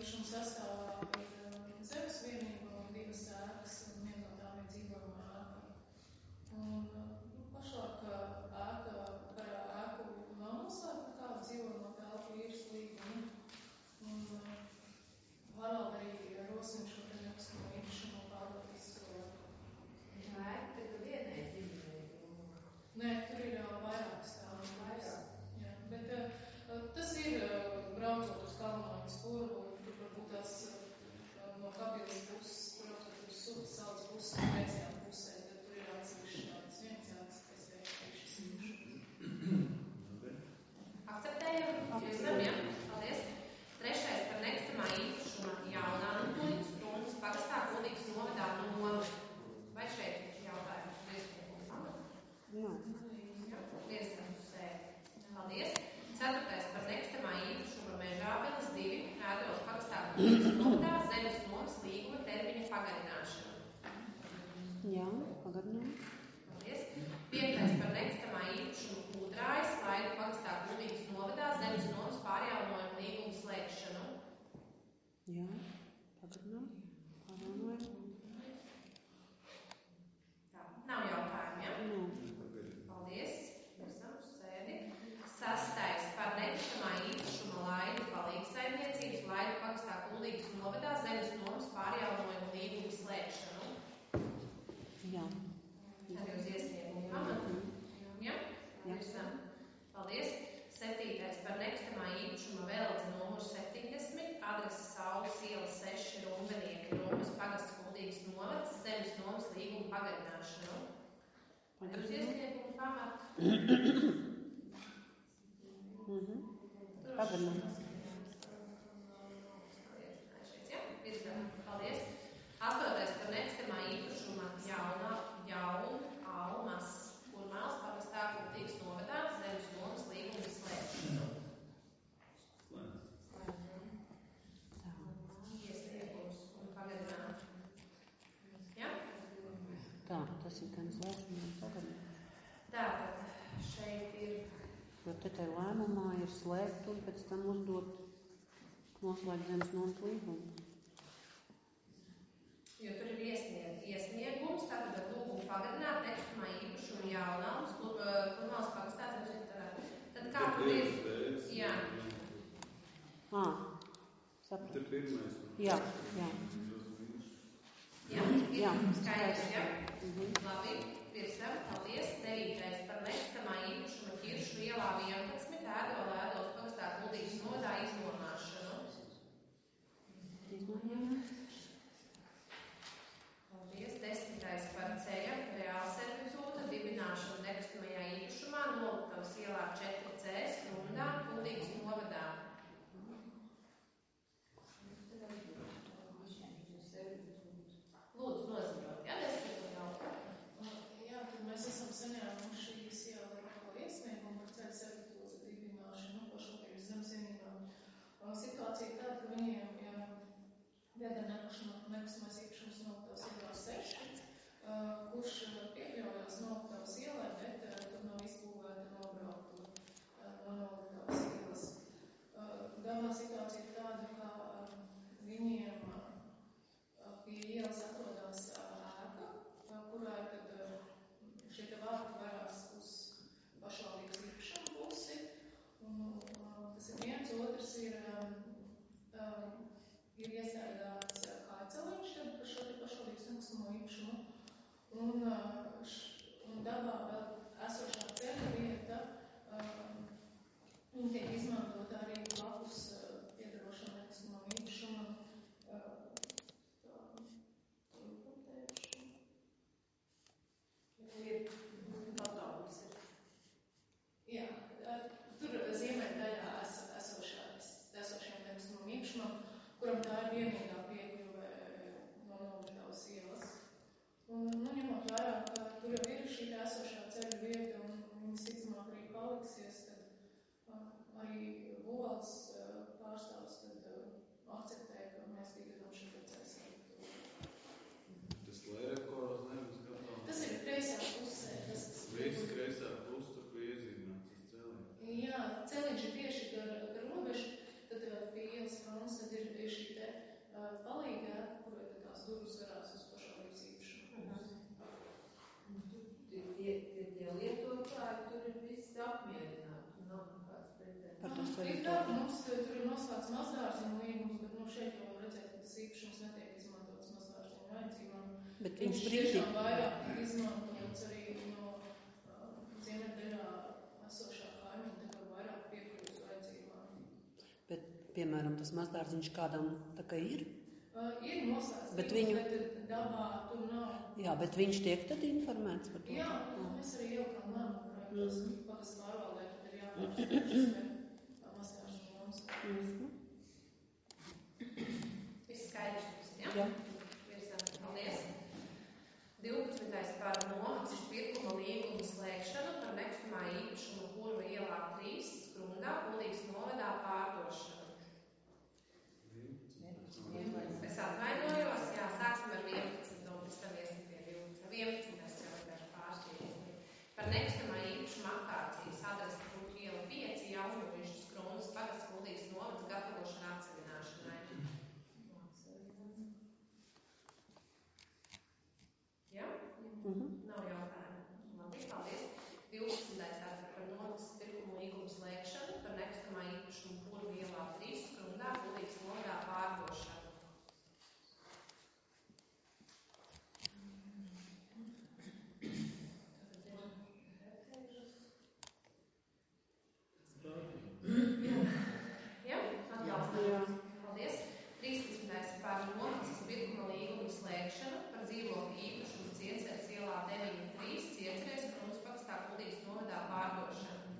īpašuma sastāvā ir zemes vienība un 2 ēkas, un viena no tām ir dzīvojama ēka. Un pašlaik ēka par ēku nav noslēgta kāda dzīvojamo telpu īres līguma. Un Haralda arī rosina šo te nekustamo īpašumu pārdot izskolot. Tā ēka tagad vienai dzīvojai? Nē, tur ir vairāk stāvus. Jā, bet tas ir braucot uz Kalnoņas purvu, tur varbūt tās no Kabilas puses, braucot uz Sutas salas puses, pēcējām pusē, tad tur ir atsevišķi tādas viencētas, kas veikt šis īpašums. Akceptējam? Jā? Paldies. 3. par nekustamā īpašuma jaunā Kuļķis Krūmas pagastā Kuldīgas novadā no... Vai šeit ir jautājums? Viesnieku pamatu? Jā. Viesnieku sēdi. Paldies. 4. par nekustamā īpašuma Mežābeles 2 Ēdelos pagastā Kuldīgas novadā zemes nomas līguma termiņa pagarināšanu. Jā, pagarinām. Paldies. 5. par nekustamā īpašuma Kūdrājas Laidu pagastā Kuldīgas novadā zemes nomas pārjaunojumu līgumu slēgšanu. Jā, pagarinām. Pārjaunojam. Tā, nav jautājumu, ja? Nē. Paldies. Esam uz sēdi. 6. par nekustamā īpašuma Laidu palīgsaimniecības Laidu pagastā Kuldīgas novadā zemes nomas pārjaunojumu līgumu slēgšanu. Jā. Arī uz iesniegumu pamatu. Ja? Jā. Esam. Paldies. 7. par nekustamā īpašuma Veldze numurs 70, adrese Saules iela 6, Rumbenieki, Rumbas pagasts Kuldīgas novads, zemes nomas līguma pagarināšanu. Arī uz iesniegumu pamatu. Pagarinām. Paldies. 8. par nekustamā īpašuma Jaun Almas Kurmāls pagastā Kuldīgas novadā, zemes nomas līguma slēgšanu. Iesniegums un pagarināt. Ja? Tā, tas ir gan slēgšana un pagarināt. Tātad šeit ir... Jo te lēmumā ir slēgt un pēc tam uzdot noslēgt zemes nomas līgumu. Jo tur ir iesniegums, tātad ar lūgumu pagarināt nekustamā īpašuma Jaunalmas, Kurmāls pagastā zemes. Tad kā tur ir? Jā. Sapratu. Te pirmais. Jā. Jā, skaidrs, jā. Labi, virsam, paldies. 9. par nekustamā īpašuma Ķiršu ielā 11, Ēdelos pagastā Kuldīgas novadā iznomāšanu. Iznomājām. Paldies. 10. par ceļa reāla servitūta dibināšanu nekustamajā īpašumā Noliktavas ielā 4C Skrundā, Kuldīgas novadā. Lūdzu, noziņot, ja? 10. jautājumu. Jā, tad mēs esam saņēmuši jau ar iesniegumu par ceļa servitūta dibināšanu pašvaldības zemesvienībām. Situācija tāda, ka viņiem pieder nekustamais īpašums Noliktavas ielā 6, kurš piekļaujās Noliktavas ielai, bet tur nav izbūvēta nobrauktu no Noliktavas ielas. Galvenā situācija ir tāda, ka viņiem pie ielas atrodās ēka, kurā tad šie te vārti varās uz pašvaldības īpašumu pusi. Un tas ir viens, otrs ir iestrādāts kājceliņš par šo te pašvaldības nekustamo īpašumu. Un dabā vēl esošā ceļa vieta tiek izmantota arī blakus piedarošam nekustamam īpašumam. Ir patalpas ir. Jā, tur ziemeļdaļā esošajam nekustamam īpašumam, kuram tā ir vienīgā piekļuve no Noliktavas ielas. Un, ņemot vērā, ka tur jau ir šī esošā ceļa vieta un viņas ticamāk arī paliksies, tad arī Bols pārstāvs tad akceptē, ka mēs piegadām šo ceļu servitūtu. Tas lērkoros nebūs gatavs. Tas ir kreisā pusē. Viss kreisā puse, tur bija iezīmēts tas celiņš. Jā, celiņš ir tieši gar robežu, tad pie ielas fronts, tad ir šī tās durvis varās uz pašvaldības īpašumu. Tie lietotāji tur ir viss apmierināti, nav nekāds pretendents. Par to Ir svarīgi. tā, ka mums tur ir noslēgts mazgārziņu līgums, bet šeit jau var redzēt, ka tas īpašums netiek izmantots mazgārziņu vajadzībām. Bet Viņš viņš brīdī, tiešām vairāk tiek izmantots arī no ziemeļdaļā esošā kaimiņa, tā kā vairāk piekļūst vajadzībām. bet, piemēram, tas mazdārziņš kādam tā kā ir. Ir noslēgts Bet līgums, bet dabā tur nav. Jā, bet viņš tiek tad informēts par to. Jā, mēs arī ielikām lēmumu projektos, pagasts pārvaldē, tad ir jāpārspēr mazgārziņu joms. Viss skaidrs, ja? Jā. Virzam, paldies. 12. par nomaksas pirkuma līgumu slēgšanu par nekustamā īpašumu Purva ielā 3, Skrundā, Kuldīgas novadā pārdošanu. Es atvainojos, jā, sāksim ar 11, un pēc tam iesim pie 12. 11. jau vienkārši pāršķīrīgi. Par nekustamā īpašuma apkārtcijas adresi Puķu iela 5, Jaunmuižas Skrundas pagasts Kuldīgas novads gatavošana atsevināšanai. Ja? Nav jautājumu. Labi, paldies. 12. tātad par nomaksas pirkuma līgumu slēgšanu par nekustamā īpašumu Purva ielā 3, Skrundā, Kuldīgas novadā pārdošanu. Ja? Atbalstam. Jā. Paldies. 13. par nomaksas pirkuma līgumu slēgšanu par dzīvokļu īpašumu Cienceres ielā 9-3, Cienceres Skrundas pagastā Kuldīgas novadā pārdošanu.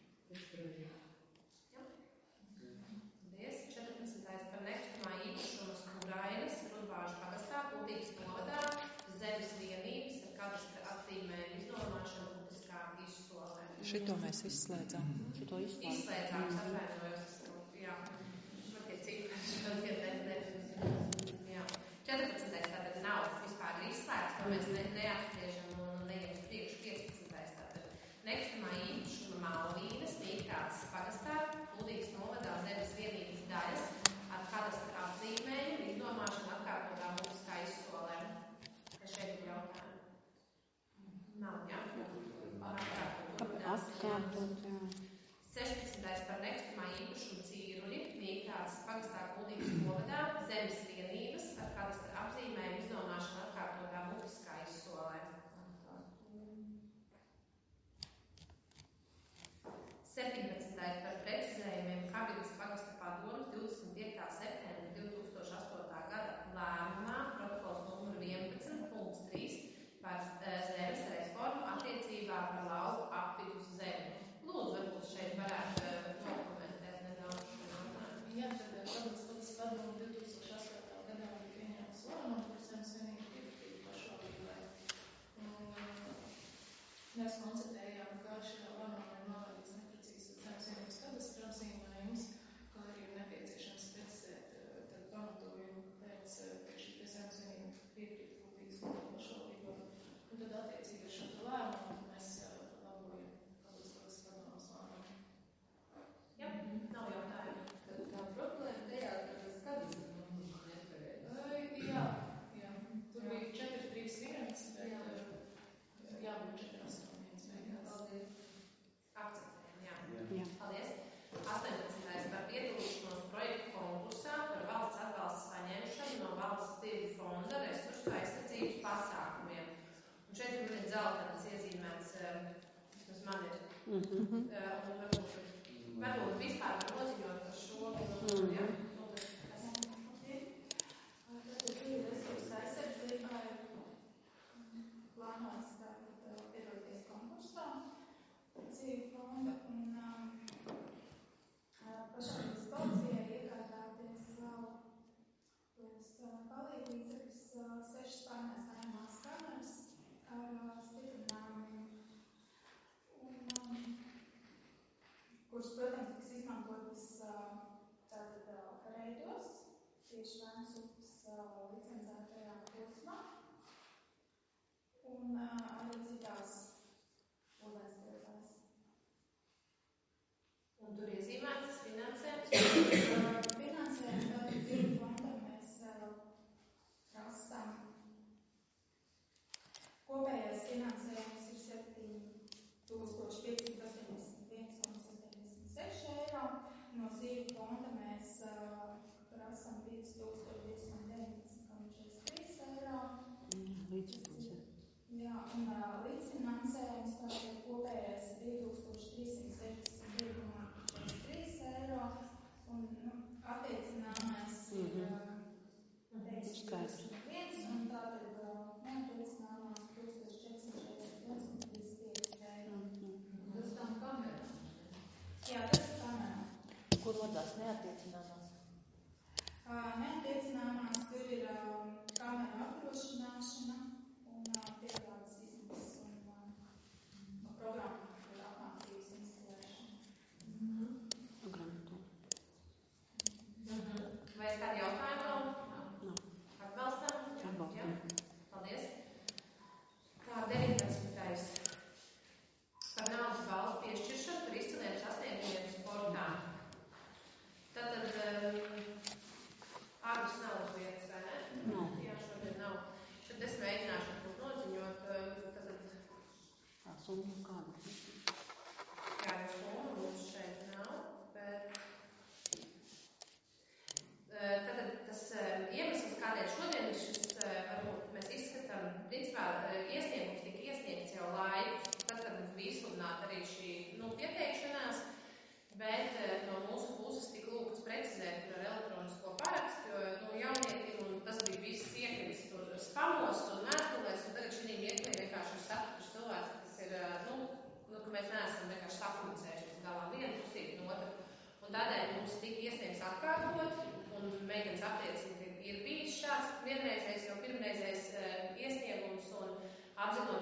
Ja? Paldies. 14. par nekustamā īpašuma Skurainas Rudbāžu pagastā Kuldīgas novadā zemes vienības ar kadastra atzīmējumu iznomāšanu publiskā izsolē. Šito mēs izslēdzam. Šito izslēdz. Izslēdzām, atvainojos. Jā. Tie cipari šodien jā. 14. tātad nav vispār izslēgts, to mēs neapspriežam un neiem uz priekšu. 15. tātad nekustamā īpašuma Malvīnas Mīkrātas pagastā Kuldīgas novadā zemes vienības daļas ar kadastra apzīmējumu iznomāšanu atkārtotā publiskā izsolē. Vai šeit ir jautājumi? Nav, jā? Atkārtot, jā. 16. par nekustamā īpašuma Cīruļi Mīkrātas pagastā Kuldīgas novadā zemes vienības ar kadastra apzīmējumu iznomāšanu atkārtotā publiskā izsolē. 17. par precizējumiem Kabinas pagasta padomes 25. septembra 2008. gada lēmumā protokols numuru 11.3 par zemes reformu attiecībā par lauku apvidus zemi. Lūdzu, varbūt šeit varētu dokumentēt nedaudz šo jautājumu. Jā, tad pagasts padomu 2008. gadā bija pieņēmis lēmumu par zemes vienību piekļuvi pašvaldībai. Mēs konstatējām, ka šajā lēmumā ir novērtīts neprecīzs zemes vienības kadastra apzīmējums, kā arī ir nepieciešams precizēt tad pamatojumu, kāpēc šī zemes vienība piekļuvi Kuldīgas novadā pašvaldībai. Un tad attiecīgi ar šo lēmumu mēs labojam pagasts padomas lēmumu. Jā, nav jautājumu. Tā problēma tajā, ka tas kadastrs numurs nepareizi. Jā. Tur bija 431, bet jābūt 481 beigās. Paldies. Akceptējam, jā. Jā. Paldies. 18. par piedalīšanos projektu konkursā par valsts atbalsta saņemšanu no valsts tirgu fonda resursu aizsardzības pasākumiem. Un šeit man ir dzeltenas iezīmēts, vismaz man ir. Un varbūt vispār var noziņot par šo. Ja? Tātad resursu aizsardzībā ir plānots piedalīties konkursā dzīvi fonda un pašvaldības policijai iegādāties vēl tos palīglīdzekļus 6 pārnēsājumās kameras ar stiprinājumiem, kuras, protams, tiks izmantotas tātad reidos, tieši Vēnas upes licencētajā posmā, un arī citās ūdenstilpēs. Un tur iezīmētas finansējums. Finansējums tātad dzīvi fondam mēs prasām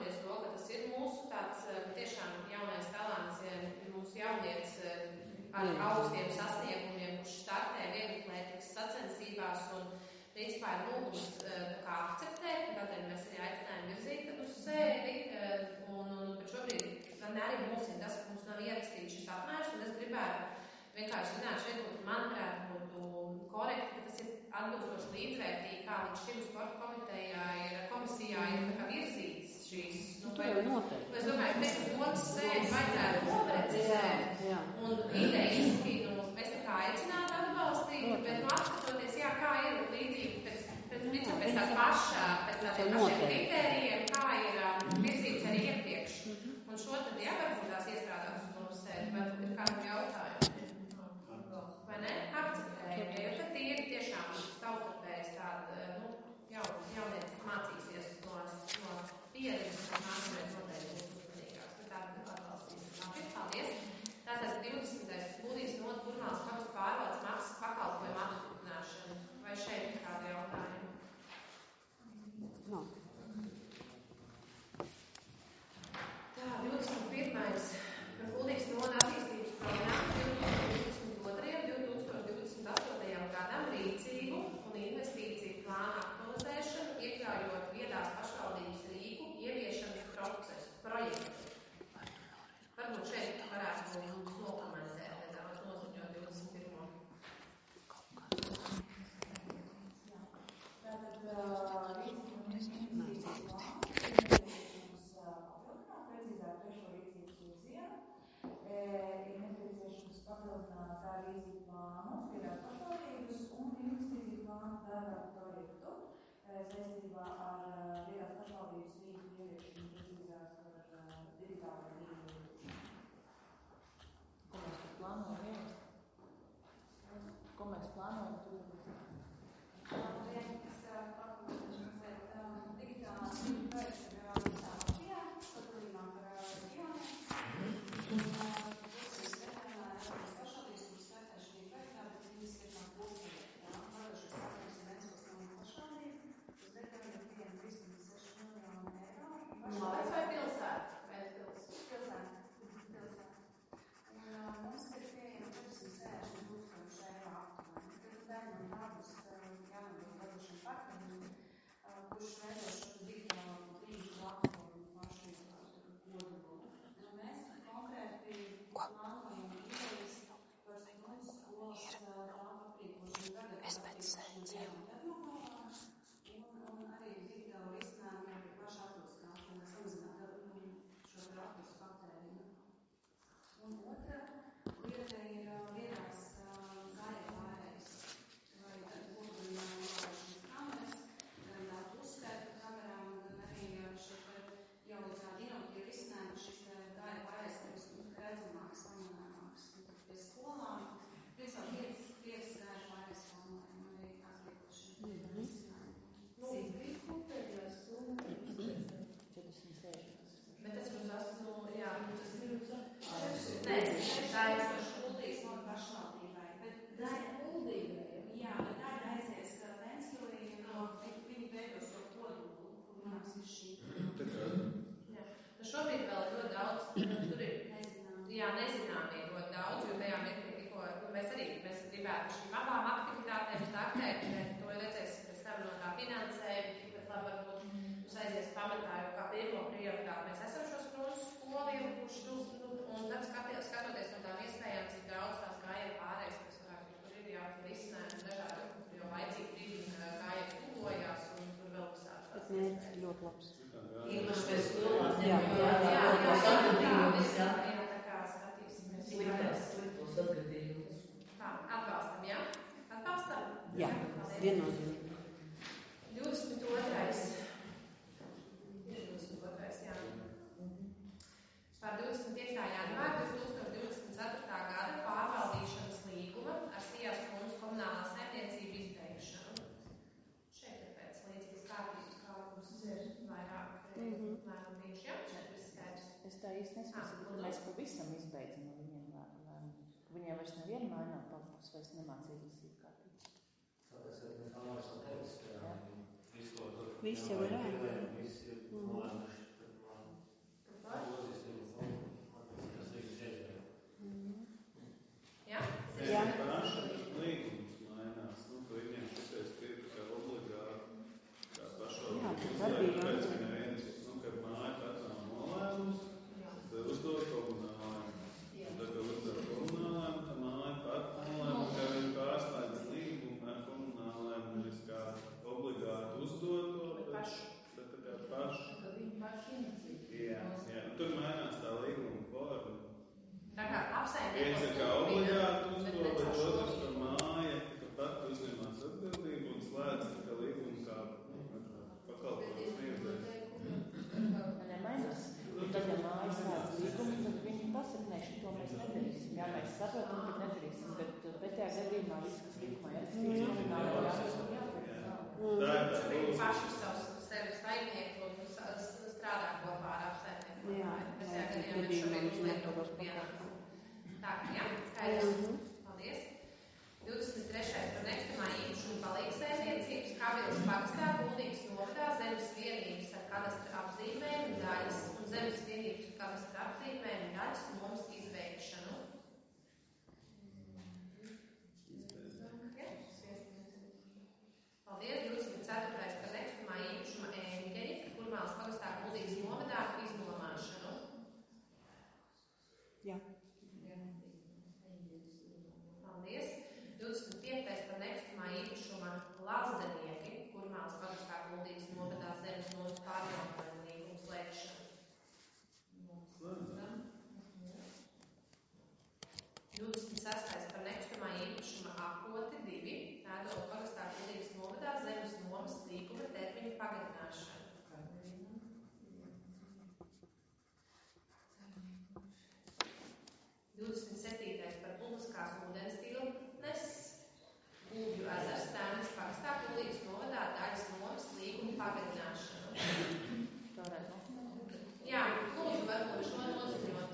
apzinoties to, ka tas ir mūsu tāds tiešām jaunais talants, mūsu jaunietis ar augstiem sasniegumiem, kurš startē vieglatlētikas sacensībās un principā ir lūgums akceptēt, tādēļ mēs arī aicinājām virzīt uz sēdi, un pat šobrīd man arī mūsina tas, ka mums nav ierakstīts šis apmērs, un es gribētu vienkārši zināt, šeit būtu, manuprāt, būtu korekti, ka tas ir atbilstoši līdzvērtīgi, kā līdz šim sporta komisijā ir tā kā virzītas šīs. Es domāju, ka uz otras sēdi vajadzētu noprecizēt, un idejiski, mēs tā kā aicinātu atbalstīt, bet atskatoties, kā ir līdzīgi pēc tā pašā, pēc tādiem pašiem kritērijiem, kā ir virzīts arī iepriekš. Un šo tad, varbūt tās iestrādāt uz otras sēdi, varbūt ir kādam jautājumu. Vai ne? Akceptējumi, jo tad ir tiešām savstarpējas tāda, jaunietis mācīsies no pieredzes, un nākamais noteikti būs uzmanīgāks. Bet tāda atbalstīs. Labi, paldies. Tātad 20. Būdīs no Turmālas pagastu pārvaldes maksas pakalpojumu apstiprināšanu. Vai šeit ir kādi jautājumi? No. Tā, 21. Par Kuldīgas noda attīstības programmu 2022. gadam rīcību un investīciju plānu aktualizēšanu, iekļaujot viedās pašvaldības rīku ieviešanas projektu. Varbūt šeit varētu nokomentēt nedaudz noziņot 21. Tātad rīcību un investīciju plānu precīzāk trešo rīcības virzienu. Ir nepieciešams papildināt tā rīcību plānu, viedās pašvaldības un investīciju plānu darba projektu saistībā ar viedās pašvaldības rīku ieviešanu, precīzāk ar digitālo rīku ieviešanu. Ko mēs tur plānojam ieviest? Ko mēs plānojam tur ieviest? Digitālā rīku projekta visā Latvijā, atbildībā par reģioniem. Un būs reģionā Eiropas pašvaldības, kuras startē šī projektā, bet viņas ir kā kopprojekta. Vadošais partners ir Ventspils novada pašvaldība. Uz reģionu ir pieejami 3,6 miljoni eiro. Novads vai pilsēta? Ventspils. Pilsēta. Un mums ir pieejami 460 tūkstoši eiro aptuveni. Tad daļa no tā būs jānodod vadošiem partneriem, kurš veido šo digitālo rīku platformu pašu kodolu. Mēs konkrēti plānojam idejas par stundu skolas telpu aprīkošanu, tagad aprīkošanu vienu termoklāvā un arī digitālo risinājumu arī pašu atbilstāšanu, lai samazinātu šo telpas patēriņu. Un otra lieta ir viedās gājēju pārējas vai logoņu novēršanas kameras, gan datu uzskaitu kamerām, gan arī jau tādi inovatīvi risinājumi, šis gājēju pārējas kļūst redzamāks, pamanāmāks. Pie skolām, principā 5 gājēju pārējas plānojam arī atliekuši risinājumu. Cik kopējās summas ir 46. Bet tas mums esmu, tas ir Nē, tā ir Kuldīgas noda pašvaldībai, bet daļa Kuldīgai, bet daļa aizies Ventspilī, viņi veidos to kodolu, kur nonāks viss šī. Šobrīd vēl ir ļoti daudz, tur ir nezināmie ļoti daudz, jo tajā mirklī tikko mēs gribētu šīm abām aktivitātēm startēt, bet to redzēs pēc tam no tā finansējuma, bet labi varbūt mums aizies pamatā, jo kā pirmo prioritāti mēs esam šo skrūzu skolu ievukuši, un tad skatoties no tām iespējām, cik daudz tās gājēju pārējas, kas varētu, tur ir risinājumi dažādi, jo laicīgi brīdī gājēji tuvojās, un tur vēl visādi tās mērķis ļoti labs. Īpaši pēc skolām. Jā, tā kā skatīsimies. Sliktos atgadījumus. Tā, atbalstam, jā? Atbalstam? Jā, viennozīmīgi. 22. Jā. Par 25. janvāru 2024. gada pārvaldīšanas līguma ar Sijas kundzes komunālā saimniecību izbeigšanu. Šeit ir pēc līdzīgas kārtības, kā mums ir vairāk lēmumu bijuši. Jā, šeit ir skaidrs. Es tā īsti nesaprotu, ka mēs pavisam izbeidzam ar viņiem lēmumu. Viņiem vairs nevienu mainā palikusi, vairs nemācīja izsīt kārtības. Viss jau ir ārā. kadastra apzīmējuma daļas un zemes vienības kadastra apzīmējuma daļas nomas izveikšanu. Paldies. 24. par nekustamā īpašuma ēņģeļi, Kurmālas pagastā Kuldīgas novadā iznomāšanu. Jā. Paldies. 25. par nekustamā īpašuma lazdenieki, Kurmālas pagastā Kuldīgas novadā zemes nomas pārjautājumu līgumu slēgšanu. 26. par nekustamā īpašuma apoti 2, Ēdola pagastā Kuldīgas novadā zemes nomas līguma termiņu pagarināšanu. 27. par publiskās ūdenstilpnes Gūbju ezers Tēnas pagastā Kuldīgas novadā daļas nomas līguma pagarināšanu. Jā, lūdzu, varbūt šo noziņot.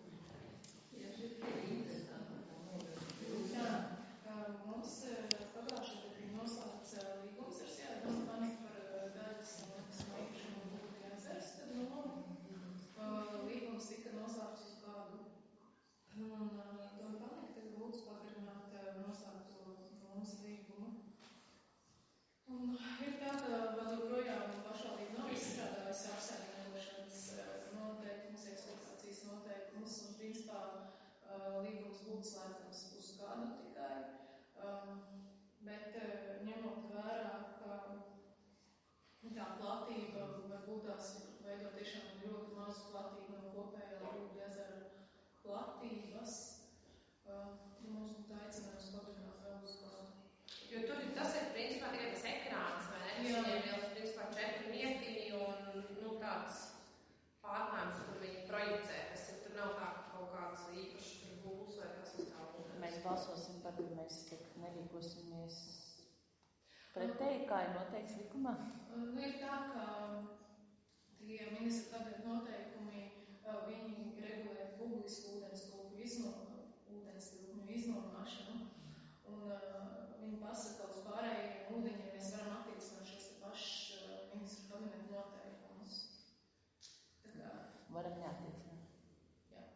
Mums pagājušajā gadā bija noslēgts līgums ar Sievu Tani par daļas nekustamā īpašuma Gūbju ezers, tad līgums tika noslēgts uz gadu. Un to paliek tagad lūdzu pagarināt noslēgto nomas līgumu. Un ir tā, ka vēl joprojām pašvaldība nav izstrādājusi apsaimniekošanas noteikumus, eksploatācijas noteikumus, un principā līgums būtu slēdzams uz gadu tikai. Bet ņemot vērā, ka tā platība varbūt tās veido tiešām ļoti mazu platību no kopējā Gūbju ezera platības, mums būtu aicinājums pagarināt vēl uz gadu. Jo tur tas ir principā tikai tas ekrāns, vai ne? Jā. Viņiem jau principā 4 mietiņi un tāds pārnājums, kur viņi projicē, kas ir, tur nav tā kaut kāds īpašs būs vai kas uzstāv. Mēs balsosim par, ka mēs nerīkosimies pretēji, kā ir noteikts likumā. Ir tā, ka tie ministra kabineta noteikumi, viņi regulē publisku ūdenstilpņu iznomāšanu, un viņi pasaka, ka uz pārējiem ūdeņiem mēs varam attiecināt šos te pašus ministra kabineta noteikumus. Tā kā, Varam neattiecināt. jā.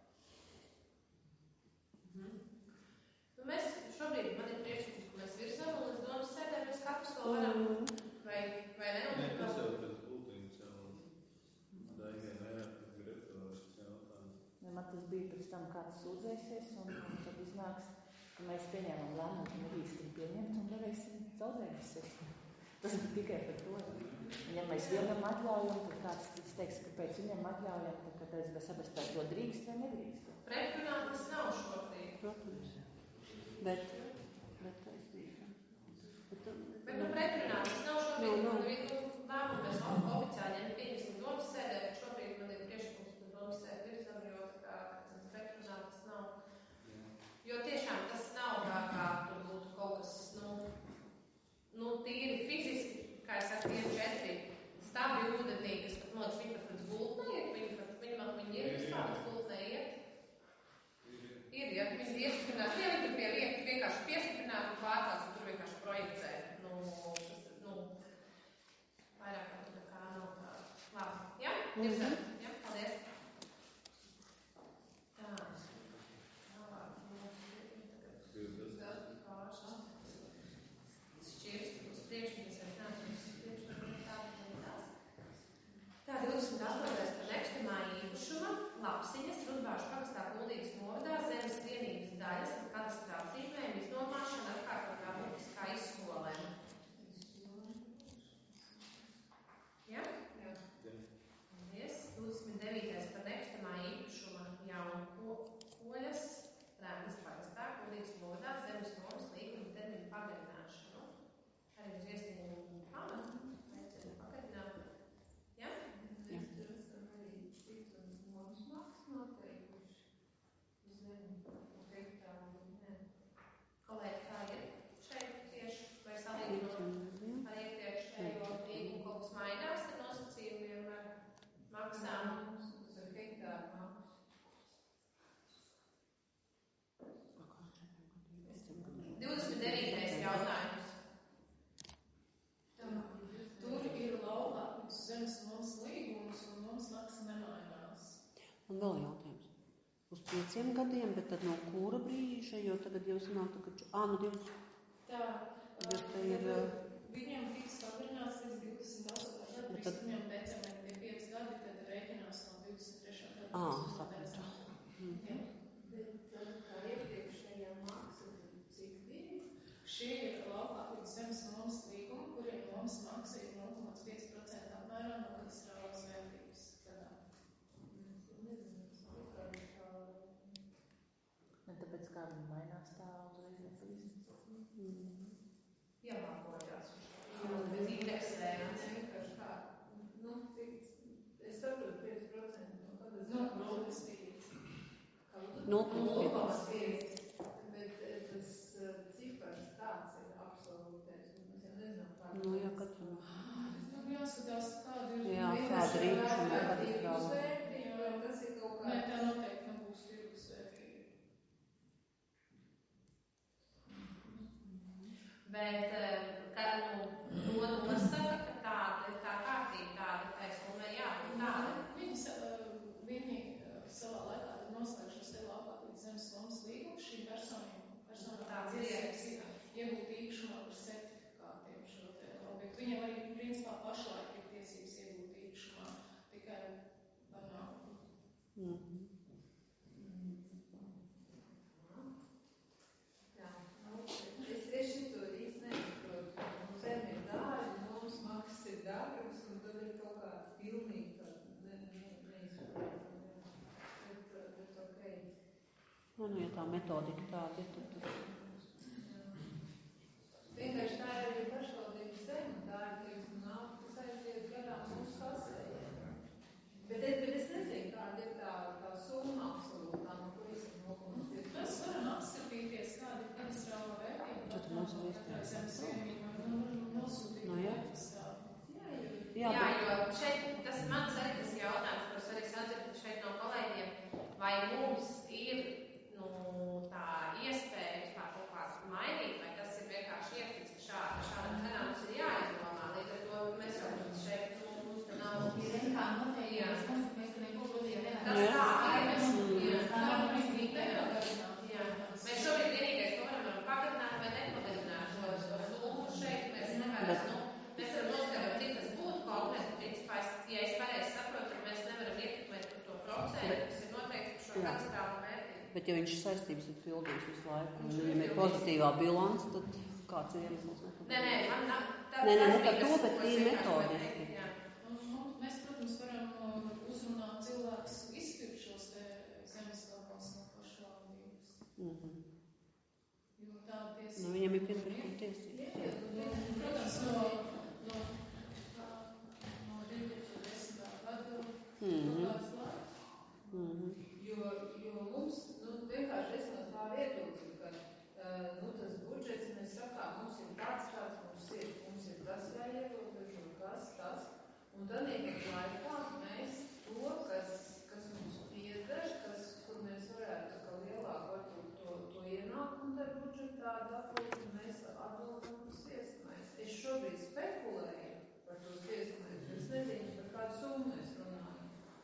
Nu, mēs šobrīd, man ir priekšlikums, ka mēs virzam un līdz domas sēdē mēs katrs to varam, vai ne? Nē, tas jau pēc būtības jau Daigai vairāk tas direktors jautājums. Man tas bija pēc tam kāds sūdzēsies, un tad iznāks, ka mēs pieņēmām lēmumu, ka nedrīkstam pieņemt un varēsim zaudējumus sekt. Tas ir tikai par to. Un ja mēs vienam atļaujam, tad kāds cits teiks, ka pēc viņam atļaujam, tad kāpēc mēs saprast, to drīkst vai nedrīkst. Pretrunā tas nav šobrīd. Protams. Bet taisnība. Bet nu pretrunā tas nav šobrīd. Man ir lēmumu, mēs oficiāli pieņemsim domas sēdē, bet šobrīd man ir priekšlikums, ka domas sēdē virzam, jo tā kā pretrunā tas nav. Jo tiešām tas nav tā kā tur būtu kaut kas, tīri fiziski, kā es saku, tie 4 stabri ūdenī, kas pat nodas, viņi pat līdz gultnē iet, viņi ir vispār līdz gultnē iet. Ir, ja viņi ir iestiprināt, ja viņi tur pie lietas vienkārši piestiprināt un pārtās, un tur vienkārši projicē. Vairāk kā tur nekā nav tā. Labi, ja? Tiešām, ja? Paldies. Tā. Tālāk, šķirst uz priekšu, mēs arī nākam uz priekšu, tā 28. par nekustamā īpašuma Lapsiņas Rudbāžu pagastā Kuldīgas novadā zemes vienības daļas un kadastra apzīmējuma iznomāšana atkārtotā publiskā izsolē. Ja? Jā. Paldies. 5 gadiem, bet tad no kura brīža, jo tagad jau sanāk, no 20. Tā, Bet te ir... Viņiem tiks pagarināts līdz 28. gadu, 31. decembrim tie 5 gadi, tad rēķinās no 23. gada. Sapratu. Bet kā iepriekšējā maksa, cik bija? Šie ir laukāpības zemes nomas līgumi, kuriem nomas maksa ir 0,5% apmērā no katastrālās vērtības gadā. Tāpēc kā viņi mainās tā uzreiz nepavisam. Iemākoties. Bet indeksējums. Vienkārši kā, es saprotu 5% no kādas... 0,5. 0,5. Bet tas cipars tāds ir absolūtais. Mēs jau nezinām, kāda. Jā, katram. Jāskatās, kāda ir... Jā, kāda ir īpašuma tirgus vērtība, vai tas ir kaut kā... Nē, tā noteikti nebūs tirgus vērtība. Bet, to nosaka, ka tāda ir tā kārtība, tāda tai summai jābūt tāda. Viņi savā laikā noslēgšos te laukāpības zemes nomas līgumu šīm personām Tāds tiesības iegūt īpašumā par certifikātiem šo te objektu. Viņiem arī principā pašlaik ir tiesības iegūt īpašumā tikai par naudu. Jā, es šito īsti nesaprotu. Zem ir dārgi, nomas maksas ir dārgas, un tad ir kaut kā pilnīgi neizprotama. Bet okei. Ja tā metodika tāda ir, tad... Vienkārši tā ir arī pašvaldības zeme, tā ir, teiksim, nav, kas aiziet garām mūsu kasējiem. Bet es nezinu, kāda ir tā summa absolūtā, no ko visam nokumties. Mēs varam apskatīties, kāda ir katastrālā vērtība. Tad mums ir Katrai zemes vienībām nosūtīt vērtību. Jā, jo šeit, tas mans arī tas jautājums, ko es arī sadzirdu šeit no kolēģiem, vai mums ir, tā iespēja vispār kaut kā mainīt, vai tas ir vienkārši iekļīts, ka šādam cenām mums ir jāizdomā, līdz ar to mēs jau šeit, mums te nav... Kā noteikti, mēs konstatējam, ka neko godīgi Tas tā ir. Jā. Mēs šobrīd vienīgais, ko varam pagarināt vai nepagarināt šo summu šeit, mēs nevaram, mēs varam noskaidrot, cik tas būtu konkrēti, principā, ja es pareizi saprotu, tad mēs nevaram ietekmēt par to procentu, kas ir noteikti par šo katastrālu vērtību. Bet ja viņš saistības ir pildījis visu laiku, un viņam ir pozitīvā bilance, tad kāds ir iemesls? Nē, man Nē, par to, bet ir metodiski. Mēs, protams, varam uzrunāt cilvēkus izspirt šos te zemes labās no pašvaldības. Jo tāda tiesība... Viņam ir pirmkārt tiesības. Protams, no 2010. gadu kāds laiks. Jo mums, vienkārši es no tā viedokļa, ka, tas budžets, mēs sakām, mums ir tāds, mums ir tas jāierobežo, tas, un tad iekļūt laikā mēs to, kas mums pieder, kur mēs varētu kā lielāku varbūt to ienākumu tā budžetā dabūt, un mēs atdodam uz tiesmais. Es šobrīd spekulēju par tos tiesmais, es nezinu, par kādu summu mēs runājam.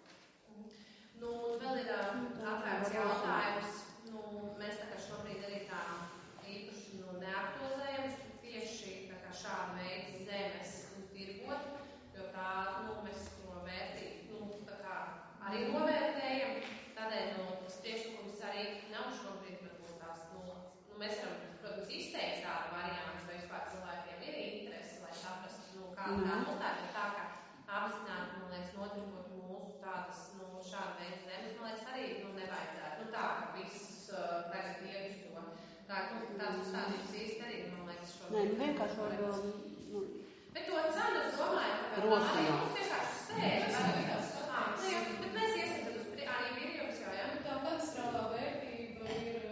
Vēl ir atvērts jautājums, mēs tā kā šobrīd arī tā īpaši neaktualizējam tieši tā kā šāda veida zemes tirgot, jo tā, mēs to vērtību, tā kā arī novērtējam, tādēļ, tas priekšlikums arī nav šobrīd, varbūt tās, mēs varam, protams, izteikt tādu variantu, vai vispār cilvēkiem ir interesi, lai saprastu, kāda tā nostāja, tā kā apzināti, man liekas, notirgot mūsu tādas, šāda veida zemes, man liekas, arī, nevajadzētu, tā, ka viss tagad iet uz to. Tās uzstādības īsti arī, man liekas, šobrīd. Nē, vienkārši var... Bet to cenu, es domāju, ka rosināt. Mums vienkārši stēļ. Bet mēs iesim tad uz arī virjums jau, ja? Tā katastrālā vērtība ir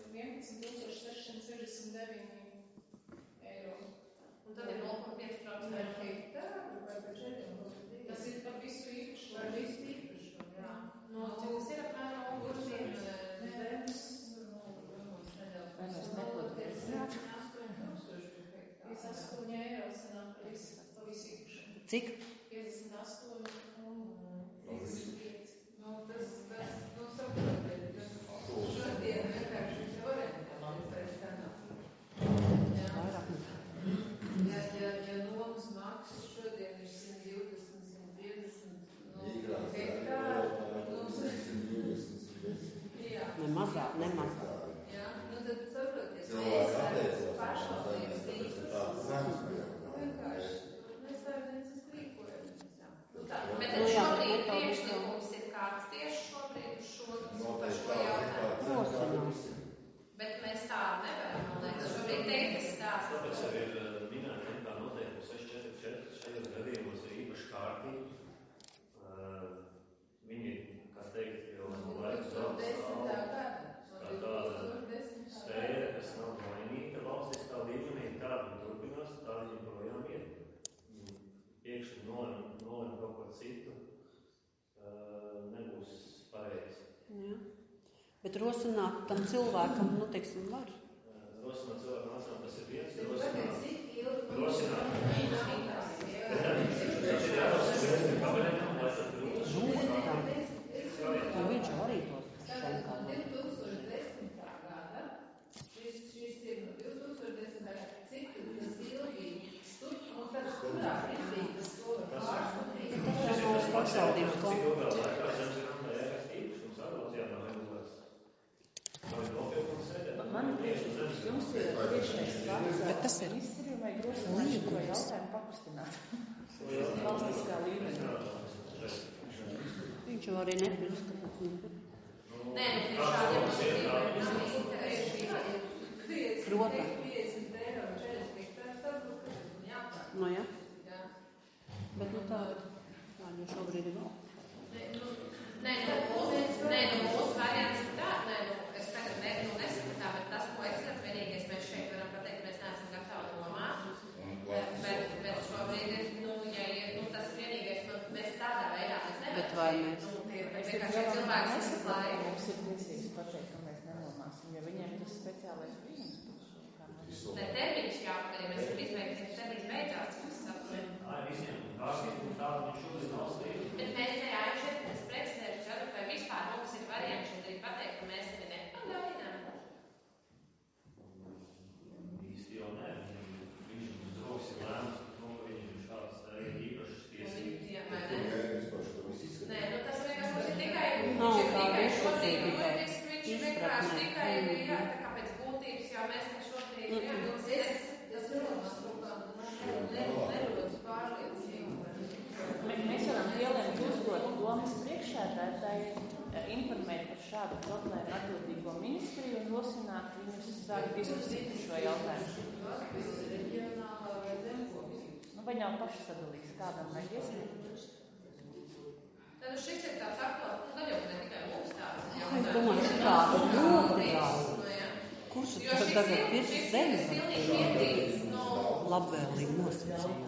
11,669 eiro. Un tad ir 0,5%. Hektāru vai par 4,2? Tas ir par visu īpašumu. Par visu īpašumu, jā. Cik tas ir apmēram? Kuriem zemes, Mēs neplūties. 58 eiro sanāk par visu īpašumu. Cik? 58 un 35. Tas saprotiet, pēkšņi nolem kaut ko citu, nebūs pareizi. Jā. Bet rosināt tam cilvēkam, teiksim, var. Rosināt cilvēkam atcīm, tas ir viens. Rosināt. Tas ir jārosināt kabinetam, lai tas grūtas. Jo viņš arī to šenkā. 2010. gada, šis ir no 2010. gada, cik tas ilgi un tad kurā brīdī tas skolu pārstudīt. Tas jau no pašvaldības Cik ilgā laikā zemzinām, lai ēkastības un sārlācijā nav regulēts. Vai nopietni sēdēt? Man priekšlikums jums ir tiešais vārds. Bet tas ir Ministriju vai grosināt šo jautājumu pakustināt. Valstiskā līmenī. viņš jau arī nepirks, tāpēc Nē, šādiem Protams. Nu, jā. Bet tā jau šobrīd ir vēl. Nē, mūsu variants ir tā, es tagad nesaku tā, bet tas, ko es redzu, vienīgais mēs šeit varam pateikt, mēs neesam gatavi domāt, bet šobrīd ir, ja ir, tas ir vienīgais, mēs tādā veidā mēs nevaram. Bet vai mēs? Vienkārši cilvēks izklāja. Mums ir tiesības pateikt, ka mēs nenomāsim, jo viņiem tas speciālais brīnums būs. Ne, termiņš jāpagaļ, ja mēs varam izbeigt, ja termiņš beidzās, tas saprot. Visiem, tās ir tāda, viņš šobrīd nav stīvi. Bet mēs tajā šeit precizējuši varu, vai vispār mums ir varianti šobrīd pateikt, ka mēs tevi nepagaidām. Īsti jau nē, viņš uz drogs ir lēmums, ka viņam šāds īpašas tiesības. Nē, tas vienkārši mums ir tikai, Nav viņš ir kā tikai diskusija, šobrīd tikai juridiski, viņš ir vienkārši tikai, jā, tā kā pēc būtības, jo mēs te šobrīd, jā, Tas cilvēks kaut kādā nerodas pārliecību. Mēs varam pielēmt uzdot domas priekšsēdētāji, informēt par šādu problēmu atbildīgo ministriju un rosināt viņus sākt diskusiju par šo jautājumu. Vai nav paši sadalīs, kādam vajag iesniegt? Tad šis ir tāds aktuāls, tad jau ne tikai mums tāds. Es domāju, ka tā ir ļoti daudz. Kurš tad tagad pirks zemi? Labvēlīgi nosacījumi.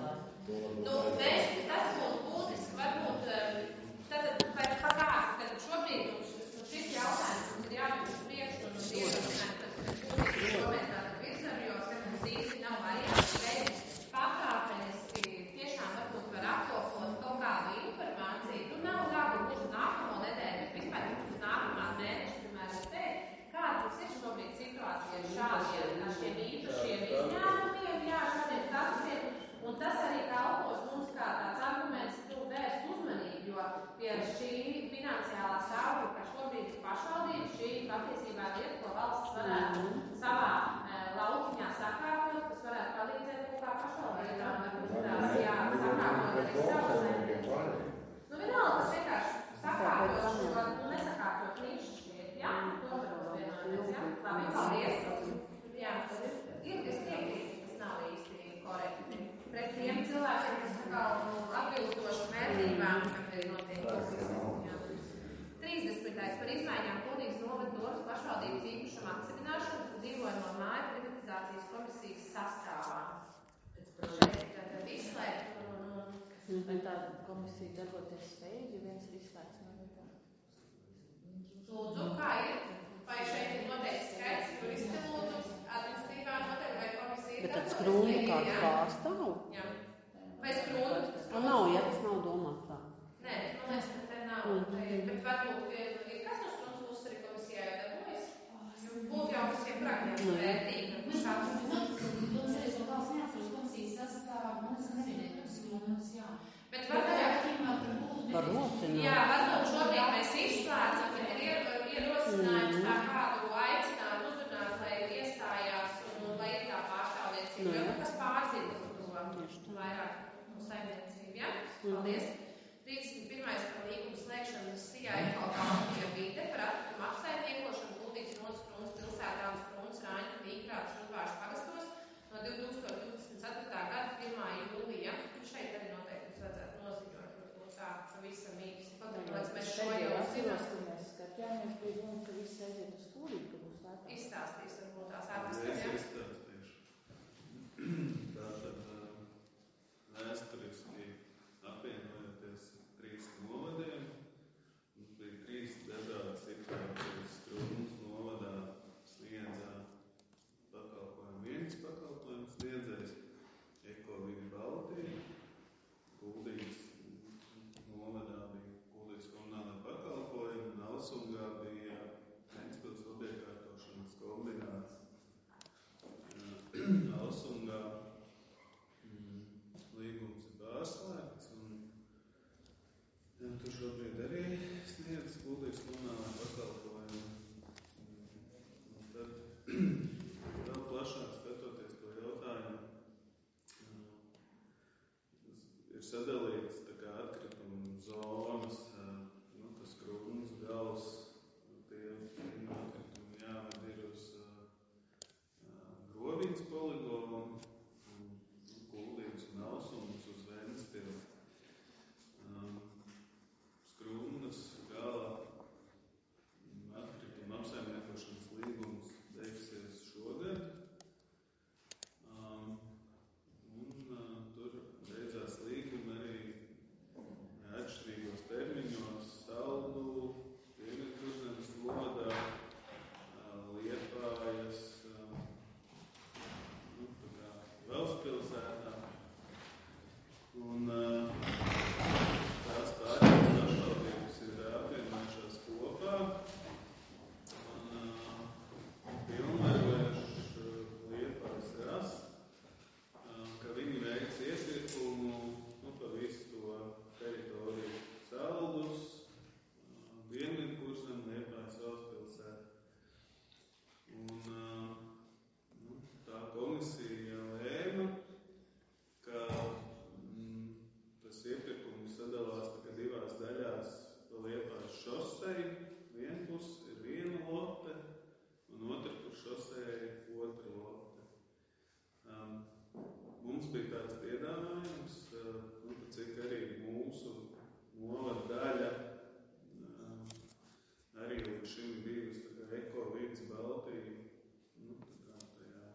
Tas būtu būtiski, varbūt, tātad, vai pa kādu, kad šobrīd šis jautājums ir jābūt uz priekšu un ierosināt, tad būtiski šobrīd tātad virzar, jo mums īsti nav varianti, bet pakāpeniski tiešām varbūt var apkopot kaut kādu informāciju. Nav jābūt uz nākamo nedēļu, bet vispār uz nākamā mēneša, piemēram, teikt, kāda mums ir šobrīd situācija ar šiem īpašiem izņēmumiem, šādiem statusiem, un tas arī kalpos mums kā tāds arguments, vērst uzmanību, jo pie šī finansiālā stāvokļa, kā šobrīd ir pašvaldība, šī patiesībā lieta, ko valsts varētu savā lauciņā sakārtot, kas varētu palīdzēt kaut kā pašvaldībām, varbūt tās sakārtot arī savas zemes. Vienalga, tas vienkārši sakārtot šo, nesakārtot nišas šeit, jā? To varbūt vienoties, jā? Labi, paldies. Jā, tas ir, es piekrītu, tas nav īsti korekti. Pret tiem cilvēkiem, kas atbilstoši vērtībām, kad ir noteikti. 30. par izmaiņām Kuldīgas novada domas pašvaldības īpašuma apstiprināšanu dzīvojamo māju privatizācijas komisijas sastāvā. Šeit tad izslēgt Vai tā komisija darboties spējīgi, ja viens ir izslēgts no vietām? Lūdzu, kā ir? Vai šeit ir noteikti skaits, juristi lūdzu, administratīvā noteikti, vai komisija Bet tad skrūnu kāds pārstāv? Jā. Vai skrūnu? Nav, ja tas nav domāts tā. Nē, man liekas, ka te nav. Bet varbūt ir kas no skrūnas puses arī komisijā jau darbojas? Būtu jau visiem praktiem vērtīgi. Mums arī no valsts neatceros komisijas sastāvā, man es nevienēju skrūnas, jā. Bet varbūt Par rotināt. Jā, varbūt šobrīd mēs izslēdzam, bet ir ierosinājums tā kādu aicināt, uzrunāt, lai iestājās un lai ir tā pārstāvniecība. Jo kas pārzina to vairāk no saimniecību, jā? Paldies. 31. par līgumu slēgšanu Sijā ekoloģija vide par atkritumu apsaimniekošanu Kuldīgas nodas Krūnas pilsētā un Krūnas Rāņu Līkrātas Uzvāršu pagastos no 2024. gada 1. jūlija. Šeit arī noteikti mums vajadzētu noziņot, varbūt tā pavisam īsti. Lai mēs šo jau zinām. Mēs skatījāmies, bija runa, ka viss aiziet uz Kuldīgu, ka būs lētāk. Izstāstīs varbūt tās atrast. Es izstāstīšu. Tātad vēsturiski ir sadalīts tā kā atkritumu zonas, tas Krūnas gals, tie atkritumi jāved ir uz Groviņas poligonu, Kuldīgas un Alsumas uz Ventspili. Krūnas gala atkrituma apsaimniekošanas līgums beigsies šogad. Tur beidzās līgumi arī atšķirīgos termiņos Saldu, Dienvidkurzemes novadā, Liepājas, Velspilsētā. Un tās pārējās pašvaldības ir apvienojušās kopā un pilnvarojuši Liepājas RAS, ka viņi veiks iepirkumu pa visu to teritoriju Saldus, Dienvidkurzeme, Liepājas, Velspilsēta. Un tā komisija lēma, ka tas iepirkums sadalās divās daļās pa Liepājas šoseju. Vienpus ir viena lote, un otrpus šosejai otra lote. Mums bija tāds piedāvājums, cik arī mūsu novada daļa arī līdz šim bijusi Eko līdz Baltiju, tajā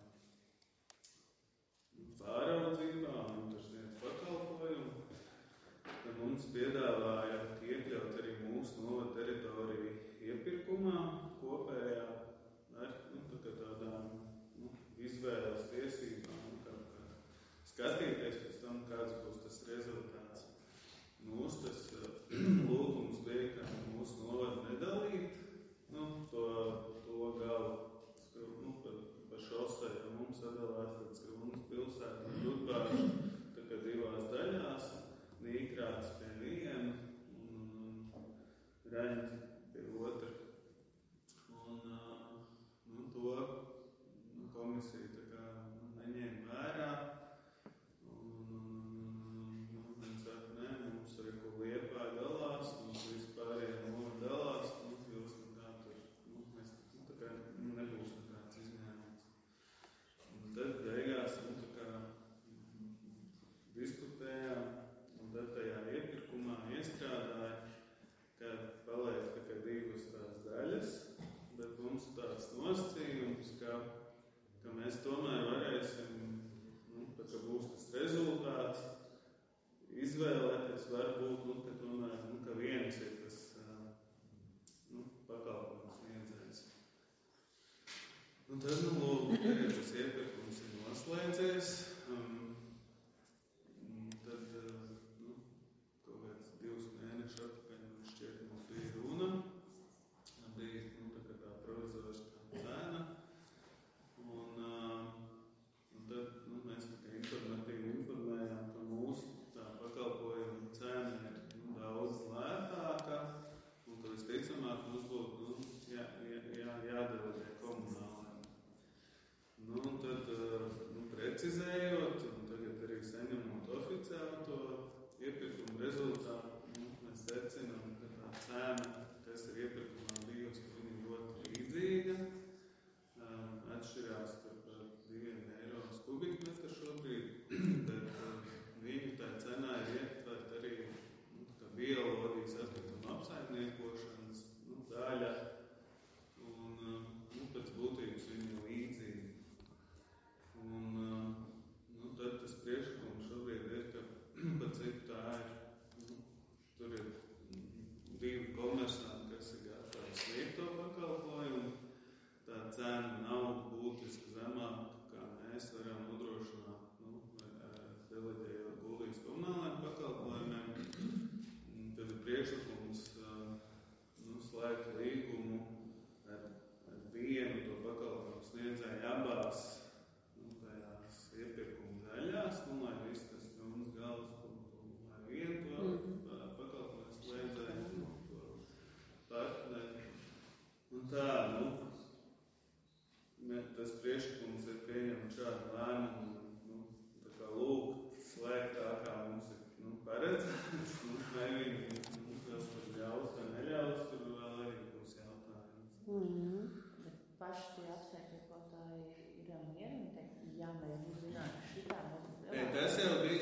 pāraudzībā un tur sniedz pakalpojumu. Tad mums piedāvāja iekļaut arī mūsu novada teritoriju iepirkumā kopējā ar tādām izvēles tiesībām, kā skatīties pēc tam, kāds būs tas rezultāts. Mūsu tas lūgums bija, ka mūsu novada nedalīt, to galu, pa šoseju. Mums sadalās līdz Krūnas pilsētu un Rudbāžu, tā kā divās daļās, Nīkrāts pie viena un Raņķi pie otra. Un to komisija tā kā neņēma vērā. Viņi saka, nē, mums arī ko Liepāja dalās, mums vispārējie novada dalās, jūs nekā tur, mēs tā kā nebūs nekāds izņēmums. Un tad beigās,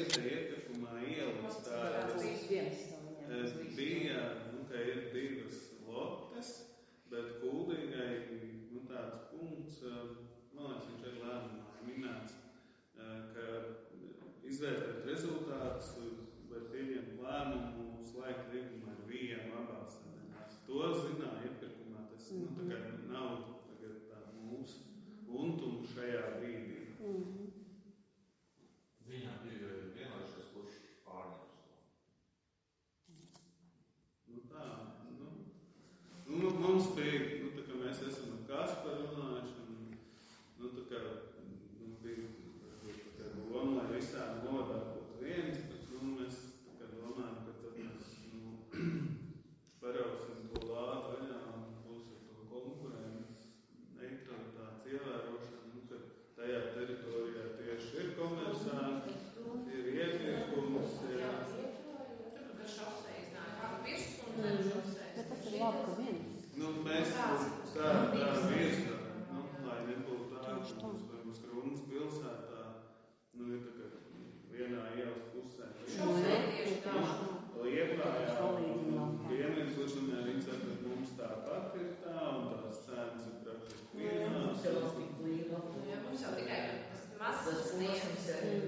bieza iepirkumā ielas tādas bija, ka ir 2 lotes, bet Kuldīgai, tāds punkts, man liekas, viņš ir lēmumā minēts, ka izvērtēt rezultātus, vai pieņemt lēmumu, slēgt līgumu ar vienu abās sadaļās. To zināja iepirkumā, tas tā kā nav tagad tā mūsu untuma šajā brīdī. Viņām bija vienojušies, kurš pārņems to. Tā, mums bija, tā kā mēs esam ar Kasparu runājuši, tā kā bija doma, lai visām novadām būtu viens, bet mēs tā kā domājam, ka tad mēs parauksim to lādu vaļā un būs ar to konkurences neutralitātes ievērošanu, ka tajā teritorijā tieši ir komersanti, ir iepirkums, Tur šosei iznāk, kā virs un šosei. Bet tas ir labi, ka viens. Mēs tā virzām, lai nebūtu tā, ka mums Krunas pilsētā, ir tā kā vienā ielas pusē. Liepājā, Dienvidsludzenē, viņi saka, ka mums tāpat ir tā, un tās cenas ir praktiski vienās. Mums jau tikai mazas sniedz.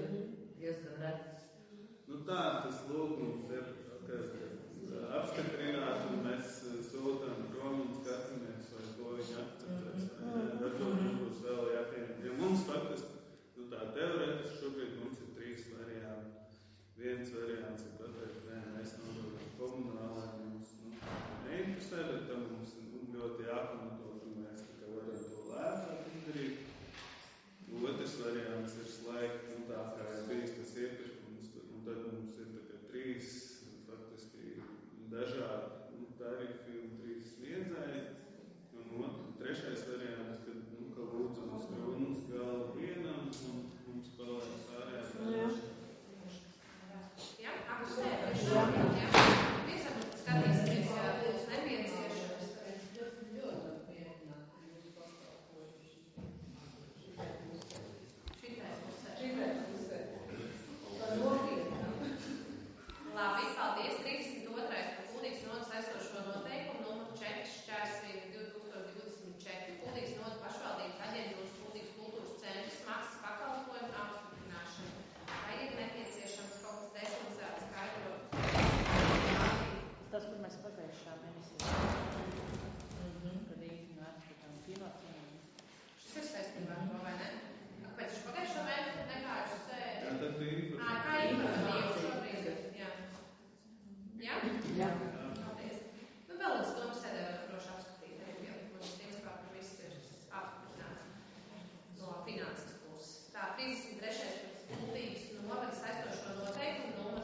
Tā, tas lūgums ir apstiprināt, un mēs sūtām prom un skatāmies, vai to viņi akceptēs. Varbūt būs vēl jāpieņem. Ja mums faktiski, tā teorētiski šobrīd mums ir 3 varianti. Viens variants ir pateikt, mēs nododam komunālai, mums neinteresē, bet tam mums ļoti jāpamato, ka mēs varam to lētāk izdarīt. Otrs variants ir slēgt, tā kā ir bijis tas iepirkums, un tad mums ir 3 faktiski dažādi tarifi un 3 sniedzēji. Un trešais variants, kad lūdzam uz Krunas galvu vienam, un mums paliek pārējās dažādas. Jā, skatīsimies, ja būs nepieciešams. Labi, paldies. 32. par Kuldīgas nodaļas aizstošo noteikumu numur 4/2024. Kuldīgas nodaļas pašvaldības aģentūras Kuldīgas kultūras centrs maksas pakalpojumu apstiprināšanu. Vai ir nepieciešams kaut kas detalizēts skaidrot? Tas, kur mēs pagājušā mēnesī kad īstenībā atskatām kinocēnu. Šis ir saistībā ar to, vai ne? Kāpēc viņš pagājušā mēnesī nekājuši sēdi? Jā, tad Kā informatīvi šobrīd? Jā? Jā. Paldies. Vēl līdz domu sēdē var droši apskatīt. Mums principā par visu ir apstiprināts no finanses puses. Tā, 33. Kuldīgas novadas aizstošo noteikumu numur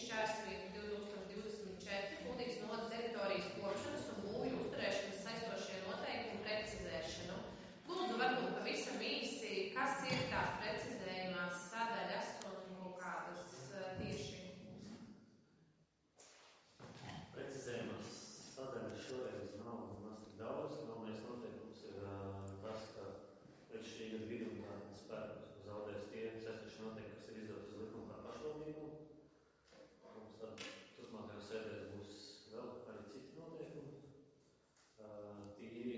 5/2024. Kuldīgas novadas teritorijas kopšanas un būvju uzturēšanas saistošie noteikumi precizēšanu. Lūdzu, varbūt pavisam īsi, kas ir tās precizējumās sadaļas un kaut kādas tieši? Precizējumās sadaļas šoreiz nav maz tik daudz. Galvenais noteikums ir tas, ka līdz šī gada vidum spēku zaudēs tie saistošie noteikumi, kas ir izdoti uz likumu par pašvaldību. Mums tad turpmākajās sēdēs būs vēl arī citi noteikumi. Tīri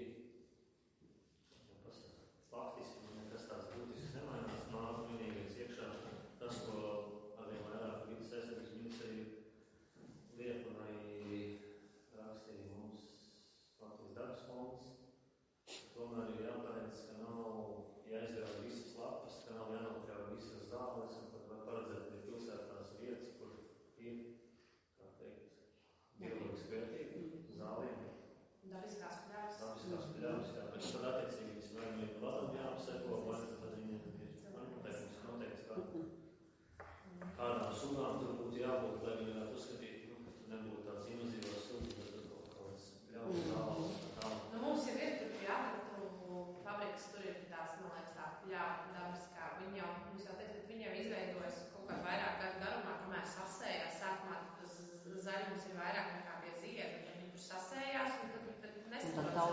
faktiski nekas tāds būtisks nemainās. Nāk vienīgais iekšā tas, ko arvien vairāk vidas aizsardzības ministrija Liepunai rakstīja mums Latvijas darbs fonds. Tomēr ir jāparedz, ka nav jāizgrāv visas lapas, ka nav jānokļauj visas zāles, un pat var paredzēt arī pilsētās vietas, kur ir, kā teikt, bioloģiski vērtīgi zāliem. Dabiskās pļavas. Dabiskās pļavas, jā, bet tad attiecīgi vai nu ir vadam jāapseko, vai tad viņiem ir noteikts, kādām sugām tur būtu jābūt, lai viņi varētu uzskatīt, ka tur nebūtu tāds invazīvās sugas, bet tur kaut kāds pļavas zāles. Mums jau ir tur pie akratu fabrikas, tur ir tās, man liekas, tā pļāva dabiskā. Viņi jau izveidojas kaut kā vairāk gadu garumā, kamēr sasējās. Sākumā tas zaļums ir vairāk nekā pie ziedu, tad viņi tur sasējās, un tad nesaprot cilvēku.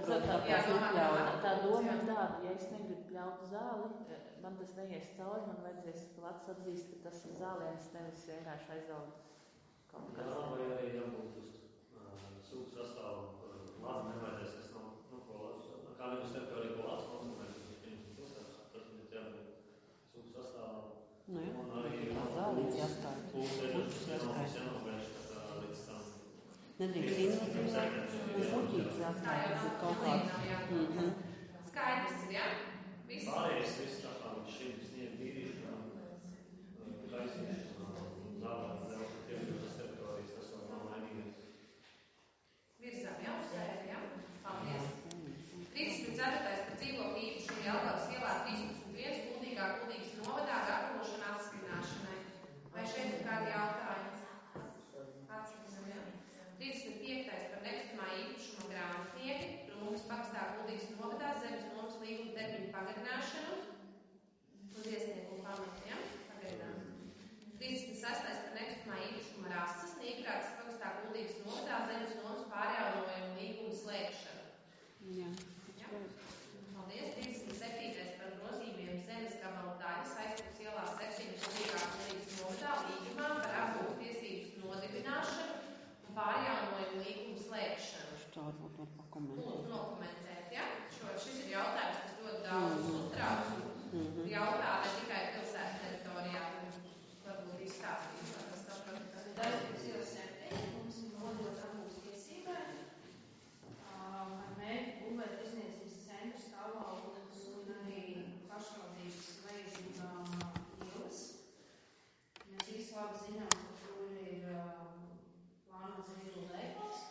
saprotu, tā, kāpēc nepļauj. tā doma ir tāda, ja es negribu pļaut zāli, man tas neies cauri, man vajadzēs plats atzīst, ka tas ir zāliens, nevis vienkārši aizaugt kaut kas. Jā, vai arī jābūt uz sūdu sastāvu, labi nevajadzēs, kas nav, kā nebūs tev, ka arī ko lats konsumēt, tas ir jābūt sūdu sastāvā. Nu jā, Un arī tā zālīts jāstāja. Pūsēžas jānovērš, tā līdz tam. Nedrīkst investēt. Un puķītes jāstāja, tas ir kaut kāds. Skaidrs ir, jā? Viss? Pārējais viss tā kā līdz šim sniegt tīrīšanā, taisīšanā, zālēt, nevar iekļūtas teritorijas, tas vēl nav mainījies. Virzām jau uzsēdi, jā? Paldies. 34. par dzīvokļu īpašumu Jelgavas ielā 13.1 Kuldīgas novadā gatavošana apstiprināšanai. Vai šeit ir kādi jautājumi? Atskatīsim, jā? 35. par nekustamā īpašuma grāmatnieki Rūmas pagastā Kuldīgas novadā zemes nomas līguma termiņu pagarināšanu uz iesniegumu pamatu, jā? Pagarinām. 36. par nekustamā īpašuma rases Nīkrātas pagastā Kuldīgas novadā zemes nomas pārjaunojumu līgumu slēgšanu. Jā. Paldies. 37. par grozījumiem zemes gabalu daļas aizpūs ielā 7 Kuldīgas novadā līgumā par apgūst tiesības nodibināšanu un pārjaunojumu līgumu slēgšanu. Tā varbūt var pakomentēt. Lūdzu, nokomentēt, ja? Šis ir jautājums, kas ļoti daudz uztrauc. Jautā ne tikai pilsētas teritorijā, varbūt izstāstīt, vai tas saprot, kas ir Aizpūs iela 7, mums ir nodot apgūst tiesībai. Ar mērķi būvēt tiesniecības centru stāvvaldes un arī pašvaldības veidu ielas. Mēs visi labi zinām, ka tur ir plānots Lidl veikals.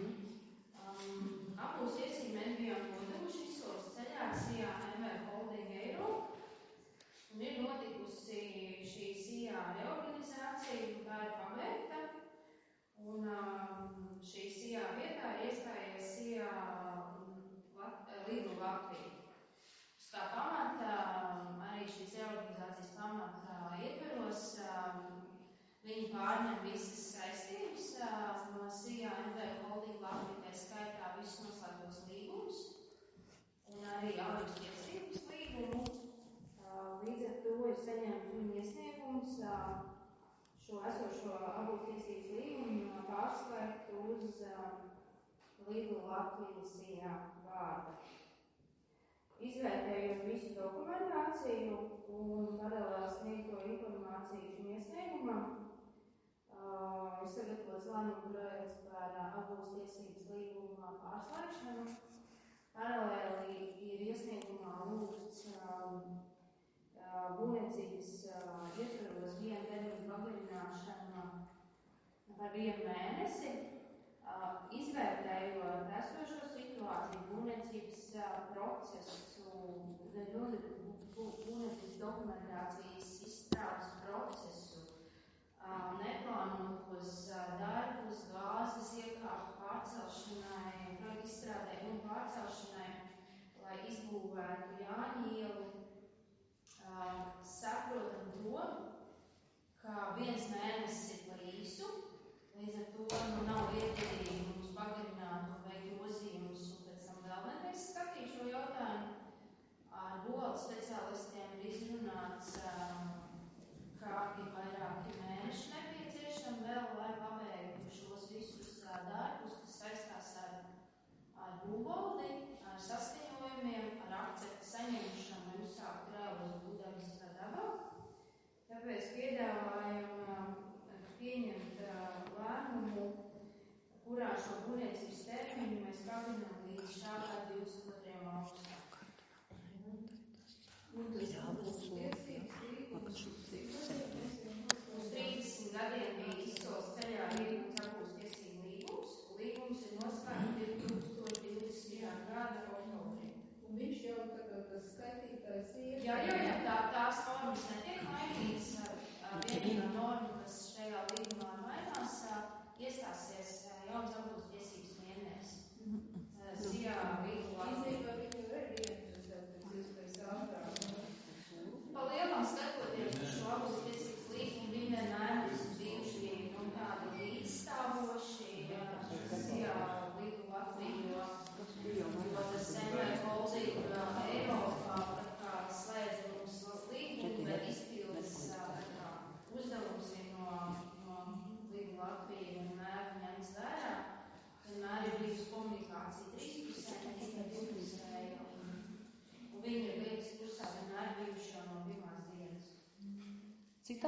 Apgūst tiesību mēs bijām nodevuši izsoles ceļā SIA MV Holding Eiro. Un ir notikusi šī SIA reorganizācija, un tā ir pabeigta. Un šī SIA vietā ir iestājies SIA Lidl Latvija. Uz tā pamata, arī šīs reorganizācijas pamata ietveros, viņi pārņem visas saistības no SIA MV Holding Latvija, tā skaitā visus noslēgtos līgumus un arī avības tiesības līgumu. Līdz ar to ir saņemts viņa iesniegums šo esošo avības tiesības līgumu pārslēgt uz Lidl Latvijas SIA vārda. Izvērtējot visu dokumentāciju un paralēli sniegto informāciju šim iesniegumam, ir sagatavots lēmuma projekts par apgūst tiesības līguma pārslēgšanu. Paralēli ir iesniegumā lūgts būvniecības ietvaros vienu termiņu pagarināšanu par 1 mēnesi, izvērtējot esošo situāciju, būvniecības procesu, būvniecības dokumentācijas izstrādes procesu, neplānotos darbus, gāzes iekārtu pārcelšanai, projektu izstrādē un pārcelšanai, lai izbūvētu Jāņu ielu. Saprotam to, ka 1 mēnesis ir par īsu, līdz ar to nav vietīgi mums pagarināt un veikt grozījumus un pēc tam vēl vienreiz skatīt šo jautājumu. Ar būvvaldes speciālistiem ir izrunāts, ka ir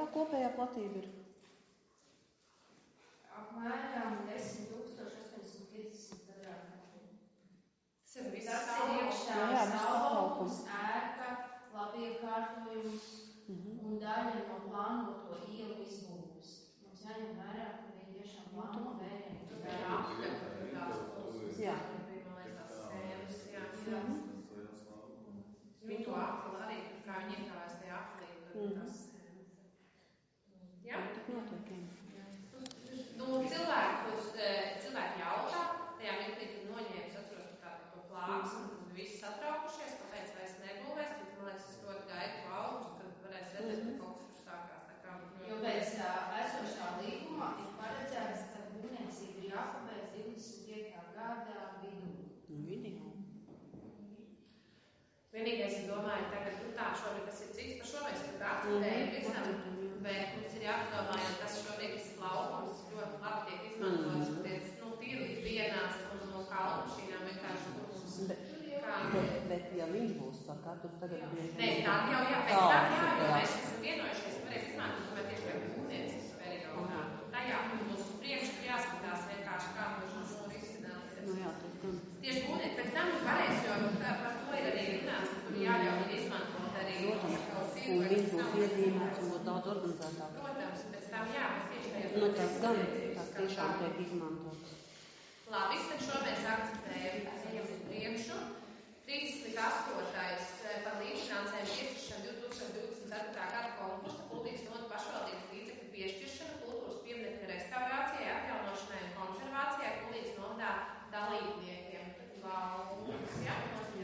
Cik tā kopējā platība ir? Apmēram 10,850 kvadrātmetri. Tas ir viss Tas ir iekšā Jā, viss stāvoklis, ēka, labiekārtojums un daļa no plānoto ielu izbūves. Mums jāņem vērā, ka viņi tiešām plāno vērējumu. Jā. Viņi to akli arī, kā viņi iekāvēs tajā aklī, tas jā? Tik notiek, jā. Nu, cilvēki jautā, tajā mirklī, kad noņēmis, atceros kā to plāks, un visi satraukušies, kāpēc vairs nebūvēs, tad, man liekas, es ļoti gaidu augustu, kad varēs redzēt, ka kaut kas tur sākās. Tā kā, Jo pēc esošā līguma ir paredzēts, ka būvniecība ir jāpabeidz 25. gada vidū. Video. Vienīgais, es domāju, tagad, tā šobrīd tas ir cits, par šo mēs tur atvedēju visam, bet mums ir jāpadomā, jo tas šobrīd tas laukums ļoti labi tiek izmantots, tīri ikdienās un no kalnu mašīnām vienkārši tur mums. Bet ja viņš būs sakā, tad tagad bieži. Nē, tad jau pēc tam jo mēs esam vienojušies, varēs izmantot, tomēr tieši pie būvniecības periodā. Tajā mums priekšu jāskatās vienkārši, kā mēs šo risināt. Nu jā, tas gan. Tieši būvniecības pēc tam varēs, jo par to ir arī runāts, ka tur jāļauj izmantot arī. Un viņš būs iezīmēts un būs daudz organizētāk. Protams, pēc tam jā, mēs tieši tajā. Nu tas gan, tas tiešām tiek izmantots. Labi, tad šo mēs akceptējam, ejam uz priekšu. 38. par līdzfinansējumu piešķiršanu 2024. gada konkursa Kuldīgas novadas pašvaldības līdzekļu piešķiršanu kultūras pieminekļu restaurācijai, atjaunošanai un konservācijai Kuldīgas novadā dalībniekiem. Valdes, jā?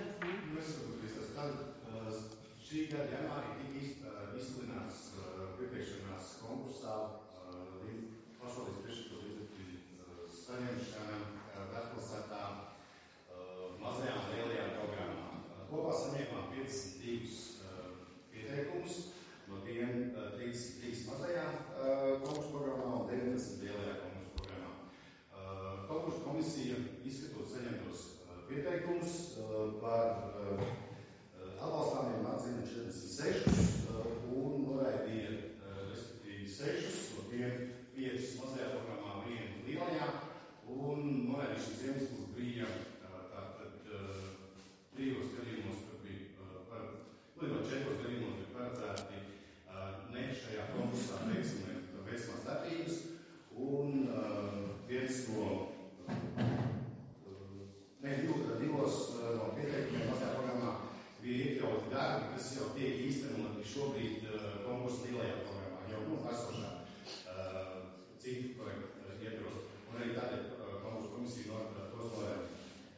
Šī gada janvārī tika izsludināts pieteikšanās konkursā pašvaldības priekšlikuma līdzekļu saņemšana vecpilsētā mazajām un lielajām programmām. Kopā saņēmām 52 pieteikumus, no tiem 33 mazajām konkursu programmām un 19 lielajā konkursu programmām. Konkursu komisija izskatot saņemtos pieteikumus par atbalstāmiem atzina 46 un noraidīja respektīvi 6, no tiem 5 mazajā programmā, 1 lielajā, un noraidīšanas iemesls bija tātad 3 gadījumos, kur bija no 4 gadījumos bija paredzēti ne šajā konkursā veicamās darbības, un viens no divos no pieteikumiem mazajā programmā bija iekļauti darbi, kas jau tiek īstenoti šobrīd konkursa lielajā programmā, jau esošā citu projektu ietvaros. Un arī tādēļ konkursa komisija tos noraidīja.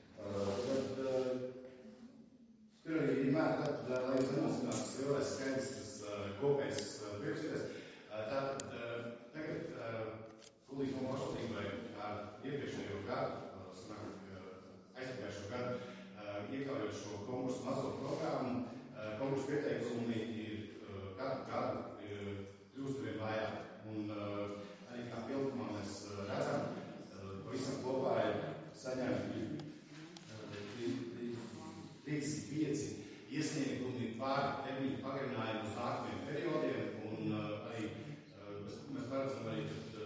Tur arī vienmēr, lai jūs nenosinās vēlreiz skaidrs, tas kopējs priekšsēdēs. Tātad tagad Kuldīgas novadas pašvaldībai ar iepriekšējo gadu, aizpagājušo gadu, iekļaujot šo konkursu mazo programmu, konkursu pieteikumi ir katru gadu kļūst vien vairāk. Un arī kā pilnumā mēs redzam, pavisam kopā ir saņemti 35 iesniegumi par termiņu pagarinājumu uz nākamajiem periodiem, un arī mēs paredzam arī,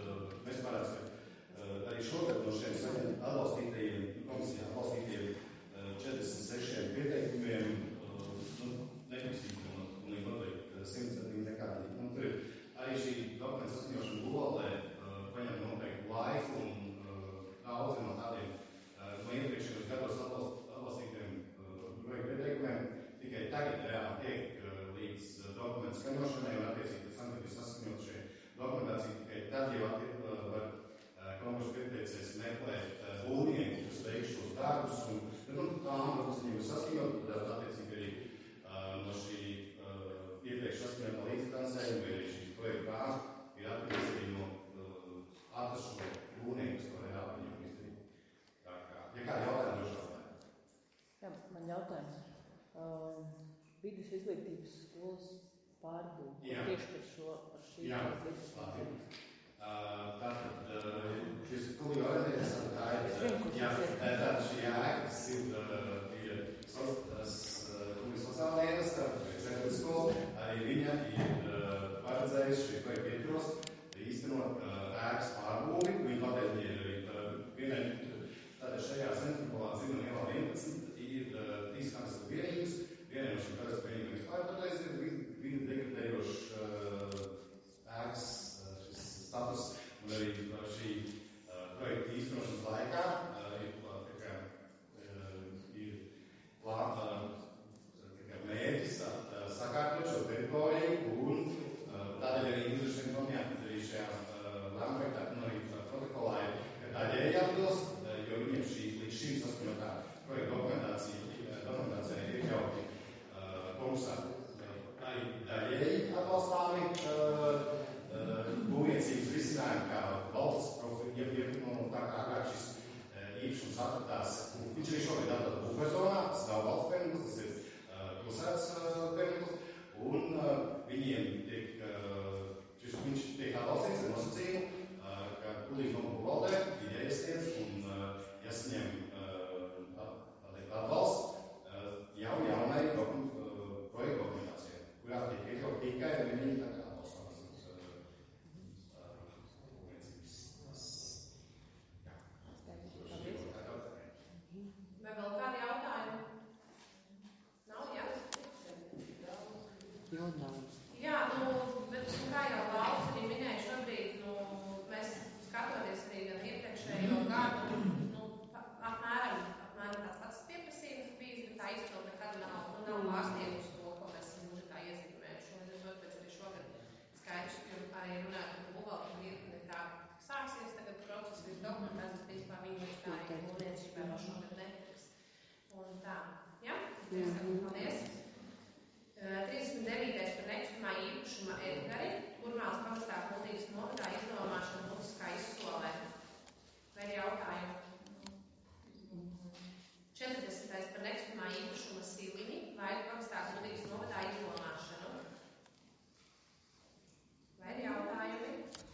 arī šogad no šiem atbalstītajiem, komisijā atbalstītajiem 46 pieteikumiem, nepisīgi, un noteikti 100% nekādīgi. Tur ir arī šī dokumenta saskaņošana Google paņem noteikti laiku, un daudzi no tādiem no iepriekšējos gados atbalstītiem pieteikumiem tikai tagad reāli tiek līdz dokumentu skaņošanai, un attiecīgi pēc tam, kad ir saskaņot šie dokumentācija, tikai tad jau var konkursu pieteicējs meklēt būvnieku, kas veiks šos darbus, un plānu, kas viņiem ir saskaņot, tad attiecīgi arī no šī iepriekš saskaņotā līdzfinansējuma, vai arī šīs projekta plāns ir atkarīgs arī no atrast šo būvnieku, kas to reāli viņam izdarīt. Tā kā, ja kādi jautājumi droši jautājumi? Jā, man jautājums. Vides izglītības skolas pārbūve tieši par šī līdzfinansējumu. Tātad šis Kuldīga orientēšanās, tātad šī ēka, kas ir Kuldīgas sociālā dienesta, arī viņa ir paredzējusi šī projekta arī šī projekta īstenošanas laikā ir mērķis sakārtot šo teritoriju un tādēļ arī izrašiem domājāt arī šajā lēmprojektā un arī protokolā ir daļēji atbilst, jo viņiem līdz šim saskaņotā projekta dokumentācijā ir iekļauti konkursā arī daļēji atbalstāmi būvniecības risinājumi, kā valsts tā kā agrāk šis īpašums atradās. Viņš arī šobrīd atrodas būvpērzonā, tas nav valsts piemineklis, tas ir pilsētas piemineklis, un viņiem viņš tiek atbalstīts ar nosacījumu, ka Kuldīgas novads būvvaldē ir jāiesniedz un jāsaņem atbalsts jau jaunai projekta dokumentācijai, kurā tiek iekļaut tikai viņi tā kā atbalstāmas būvniecības. Vai vēl kādi jautājumi? Nav, jā? Ļoti daudz. Jā, bet kā jau Valds arī minēja šobrīd, mēs skatoties arī gan iepriekšējo gadu, apmēram tāds pats pieprasījums bijis, bet tā izpilde nekad nav pārsniegusi to, ko mēs esam budžetā iezīmējuši. Un līdz ar to pēc arī šogad skaidrs, ka arī runājot par būvvaldu virkni tā sāksies tagad process līdz dokumentācijas, principā viņi iestāja būvniecībā vēl šogad netiks. Un tā, jā? Paldies. 39. par nekustamā īpašuma Edgari, Kurmāls pagastā Kuldīgas novadā izdomāšana publiskā izsolē. Vai ir jautājumi? 40. par nekustamā īpašuma Siliņi, Vaigu pagastā Kuldīgas novadā izdomāšanu. Vai ir jautājumi?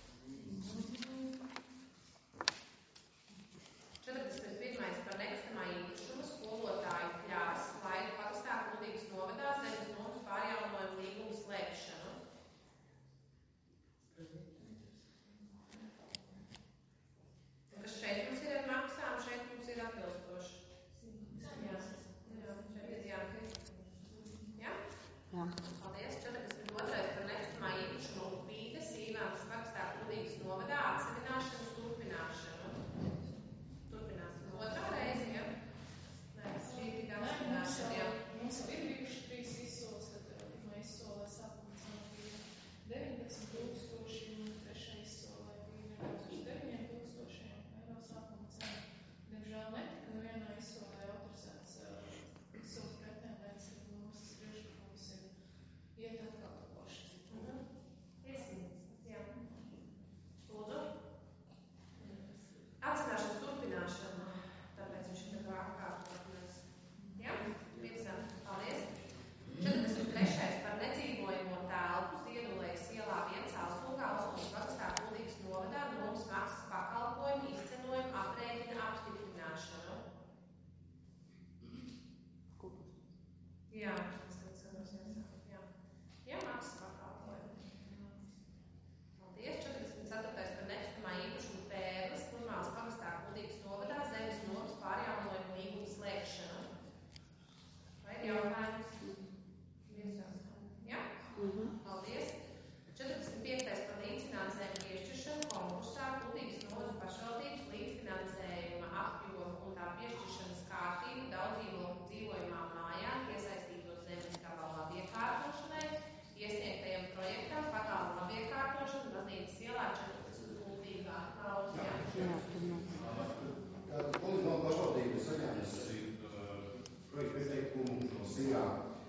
41. par nekustamā īpašuma skolotāju Kļās, Vaigu pagastā Kuldīgas novadā zemes nomas pārjaunojumu līgumu slēgšanu. Kas šeit mums ir ar maksām, šeit mums ir atbilstoši. Jā, šeit ir jākrīt. Jā? Jā. Paldies. 42. par nekustamā īpašuma Upītes, Īvāns pagastā Kuldīgas novadā atsevināšanas turpināšanu. Turpināsim otrā reize, ja? Nē, šī ir tikai atsevināšana, jā. Mums jau ir bijuši 3 izsoles, tad pirmā izsolē sākumā bija 19,000 un trešā izsolē bija 9,000 eiro sākuma cena. Diemžēl netika nevienā izsolē autorizēts izsoles pretendents, tad mums priekšlikums ir iet atkal to pašu citu. Iesniedz, jā. Lūdzu. Atsevināšanas turpināšana, tāpēc viņš ir tā atkārtot mēs. Jā? Piecam. Paldies. 43. par nedzīvojamo telpu Ziedulējas ielā 1 Alslūgā, Alslūgas pagastā Kuldīgas novadā nomas maksas pakalpojumu izcenojumu aprēķina apstiprināšanu. Jā, es tad skatos iesākt. Jā. Jā, maksas pakalpojumu. Paldies. 44. par nekustamā īpašuma Pērles, Kurmāls pagastā Kuldīgas novadā zemes nomas pārjaunojumu līgumu slēgšanu. Vai ir jautājums? Jā? Paldies. 45. par līdzfinansējumu piešķiršanu konkursā Kuldīgas novadas pašvaldības līdzfinansējuma apjomu un tā piešķiršanas kārtību daudzdzīvokļu dzīvojamām mājām iesaistītos zemes gabalu labiekārtošanai, iesniegtajam projektam patālu labiekārtošanu baznīcas ielā 14 Kuldīgā. Kuldīgas novadas pašvaldība saņēmusi projekta pieteikumu no SIRā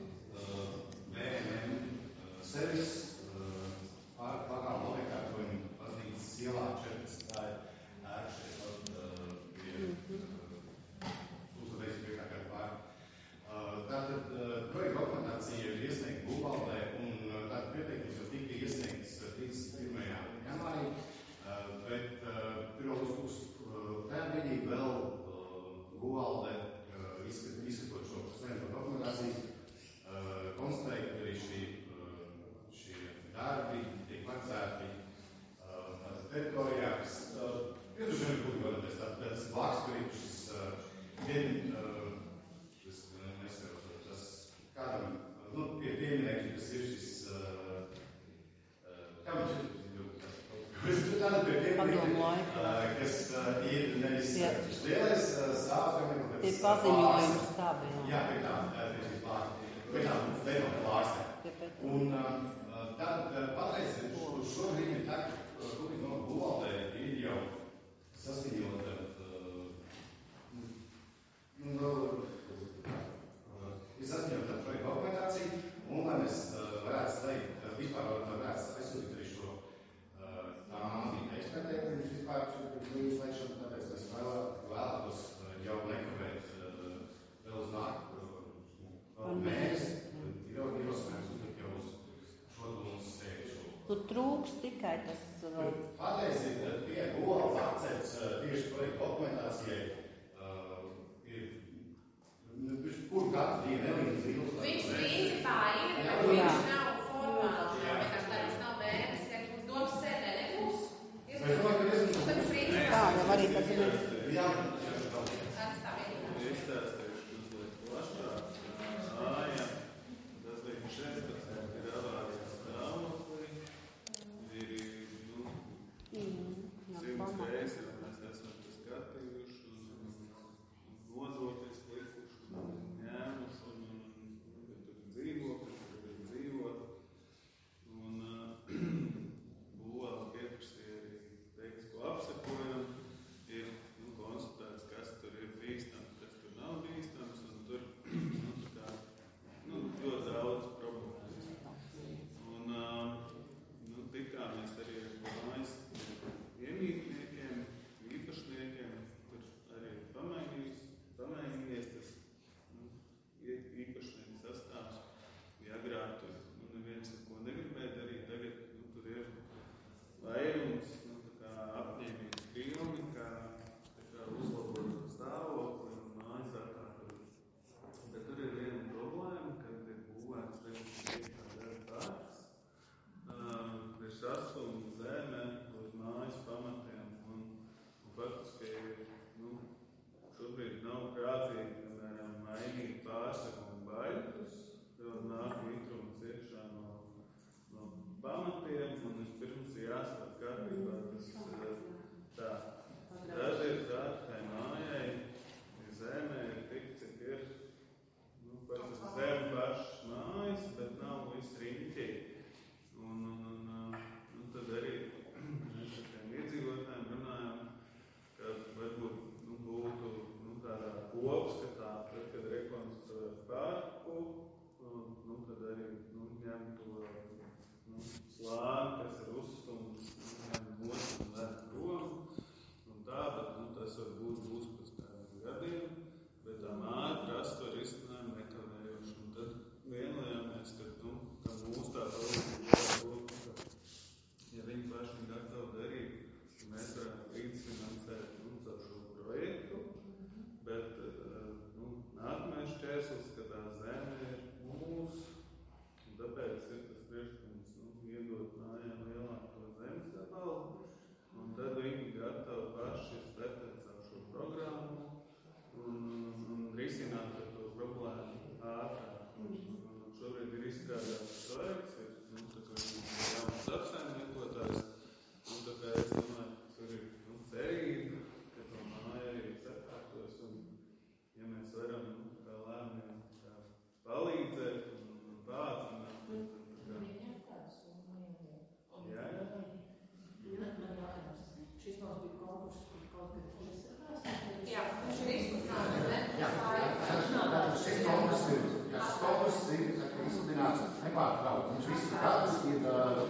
VMM servis pagalmu labiekārtojumu baznīcas ielā 14. Tā ir ēka šeit pie Tūkstošreiz piekākārt pār. Tātad projekta dokumentācija ir iesniegta būvvaldē un tātad pieteikums jau tika iesniegts 31. janvārī, bet tur vēl Tāda pie tiem, kas ir nevis šis lielais stāvs, tie paziņojumi stāvi. Jā, pie tām betonā plākstēm. Un tad patreiz šobrīd ir tā, ka Rūpīgi buhaltē ir jau saskaņota projekta dokumentācija, un lai mēs varētu slēgt, vispār varētu aizsūtīt arī šo tāmi ekspertiem, pirms vispār līdz slēgšanu, tāpēc mēs vēlētos jau nekavēt vēl uz nāku mēnesi, ierosinājums uzlikt jau uz šo mums sēžu. Tur trūks tikai tas vēl. Patreiz ir pie Google akcepts tieši projekta dokumentācijai kur katru dienu nelīdz zīles. Viņš principā ir, bet viņš nav formāli. Vienkārši tā viņš nav mērķis, ka mums domas sēdē nebūs. Es domāju, ka diezgan tad principā. Tā, jau arī tas ir. Jā. Tas tā vienkārši. Izstāstīšu mazliet plašāk. Tas bija 16 ir avārijas stāvoklī. Ir 100 reizes, jau mēs esam to skatījuši un nodokļus likuši un ņēmus un tur dzīvokļi, tur ir dzīvot. Un būvēl pieprasīja arī tehnisko apsekojumu. Ir konstatēts, kas tur ir bīstams, kas tur nav bīstams, un tur ļoti daudz problēmas. Un tikāmies arī ar mājas iemītniekiem, īpašniekiem, kur arī pamainījies tas īpašnieku sastāvs. Ja agrāk tur neviens neko negribēja darīt, tagad tur ir vairums apņēmības pilni, kā uzlabot stāvokli un mājas atkārtot. Bet tur ir viena problēma, kad ir būvēts parks, ir sastumi zeme uz mājas pamatiem un faktiski šobrīd nav prātīgi, piemēram, mainīt pārsegumu baļķus, jo nāk mitrums iekšā no pamatiem un vispirms jāskat kārtībā tas tā. Tad ir tā, ka mājai zemē ir tik, cik ir zem pašas mājas, bet nav viss riņķī. Un tad arī mēs ar tiem iedzīvotājiem runājam, ka varbūt būtu tādā kopskatā, tad, kad rekonstruē parku, tad arī ņem to slāni, kas ir uzstums, ņem nost un ved prom. Un tā, bet tas varbūt būs pēc kādiem gadiem, bet tā māja prasa to risinājumu nekavējoši. Un tad vienojāmies, ka mūsu tā palīdzība, ja viņi paši gatavi darīt, mēs varētu līdzfinansēt šo projektu, bet nākamais šķērslis, ka tā zeme ir mūsu, un tāpēc ir tas priekšlikums iedot mājām lielāko zemes gabalu, un tad viņi gatavi paši startēt savu šo programmu un risināt ar to problēmu ātrāk. Un šobrīd ir izstrādāts projekts, ir jauns apsaimniekotājs, un tā kā es domāju, ka tur ir cerība, ka to māja arī sakārtos, un ja mēs varam lēmumiem palīdzēt un pātrināt, tad Viņam kādu summu iedod. jā. Man jautājums. Šis mums bija konkurss, kur kaut kad izsakās? Jā, viņš ir izsludināts, ne? Tātad šis konkurss ir izsludināts nepārtraukti. Viņš visu gadus ir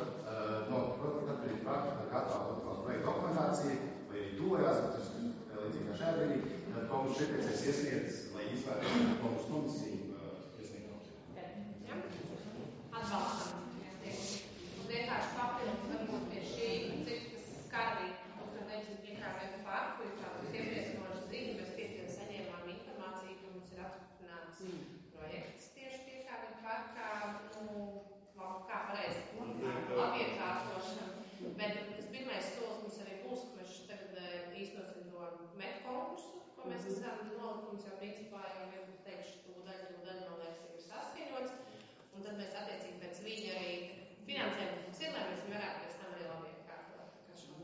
katrā projekta dokumentācija, vai arī tuvojās, bet tas līdzīgi kā šajā brīdī, tad konkurss šeit iesniedz, lai izvērtētu konkursu komisiju iesniegums. Ja? Atbalstam. Un vienkārši papildus varbūt pie šī, cik tas skarīgi, kad nevis iekrāpēt parku, ir tāda iepriecinoša ziņa, mēs pietiekami saņēmām informāciju, ka mums ir apstiprināts projekts tieši piekāpēt parkā, kā pareizi, labiekārtošana. Bet tas pirmais solis mums arī būs, ka mēs tagad īstenosim to metu konkursu, ko mēs esam nolikums jau principā jau teikšu, tūdaļ, man liekas, ir saskaņots. Un tad mēs attiecīgi pēc viņa arī finansējumu mums ir, lai mēs varētu pēc tam arī labi iekārtot. Tā kā šo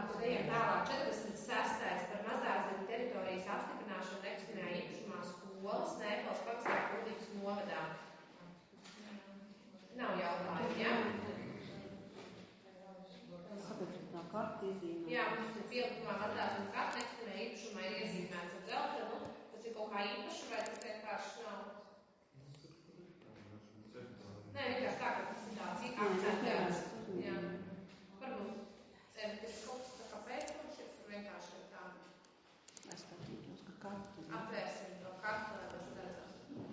tad ejam tālāk. 46. par mazdārziņu teritorijas apstiprināšanu nekustamajā īpašumā skolas Nēpels pagastā Kuldīgas novadā. Nav jautājumu, jā? Sabiedriskā karta iezīmē. Jā, mums ir pielikumā mazdārziņu karta nekustamajā īpašumā ir iezīmēts ar dzeltenu. Tas ir kaut kā īpaši vai tas vienkārši nav? Nē, vienkārši tā, ka tas ir tāds akcentēts. Jā. Varbūt ir kaut kas tā kā pēcpums, ja tur vienkārši ir tā. Es skatītos, ka karta. Atvērsim to kartu, lai mēs redzam.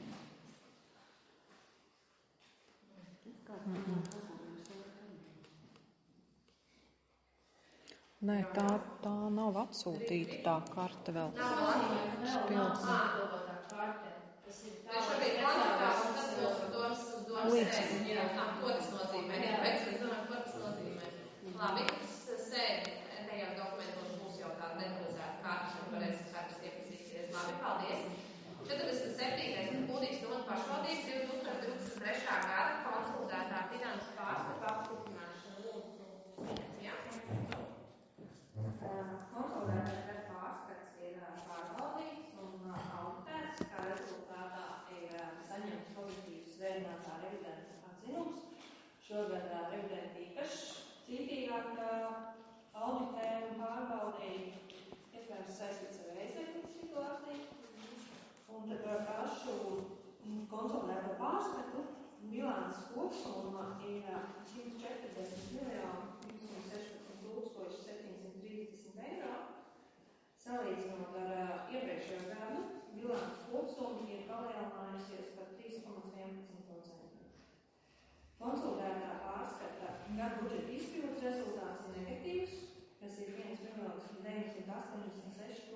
Nē, tā nav atsūtīta tā karta vēl. Nav atdodotā karte. Tas ir tā, šobrīd kontaktās un tas būs par domas sēdi. Jā, to tas nozīmē. Jā, es domāju, ko tas nozīmē. Labi, tas sēdi tajā dokumentos būs jau tāda detalizēta karte, un varēsim katrs iepazīties. Labi, paldies. 47. Kuldīgas novada pašvaldības 2023. gada konsolidētā finanses pārskata apstiprināšana. Jā. Konsolidētais gada pārskats ir pārbaudīts un auditēts, kā rezultātā ir saņemts pozitīvs zvērinātā revidenta atzinums. Šogad revidenti īpaši cītīgāk auditē un pārbaudīja, iespējams saistīts ar reizētības situāciju. Un tad par pašu konsolidēto pārskatu bilances kopsumma ir 140 216 730 eiro. Salīdzinot ar iepriekšējo gadu, bilances kopsumma ir palielinājusies par 3,11%. Konsolidētā pārskata gada budžeta izpildes rezultāts ir negatīvs, kas ir 1 986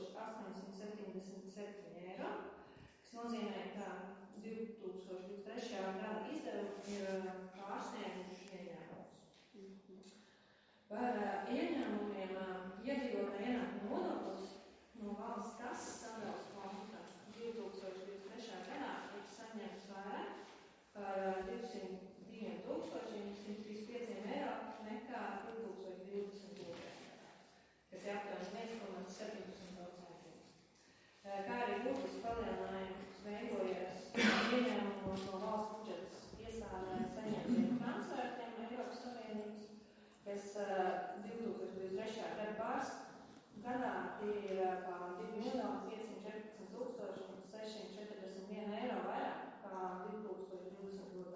877 eiro, kas nozīmē, ka 2023. gada izdevumi ir pārsnieguši ieņēmumus. Par ieņēmumiem iedzīvotāju ienākumu nodoklis no valsts kases sadalas fonda 2023. gadā ir saņemts vairāk par 202 135 eiro nekā 2022. gadā, kas ir aptuveni 1,17%. Kā arī būtiski palielinājums veidojas ieņēmumos no valsts budžetas iestādēm saņemtiem transfertiem Eiropas Savienības, kas 2023. gadā ir par 2 514 641 eiro vairāk kā 2022.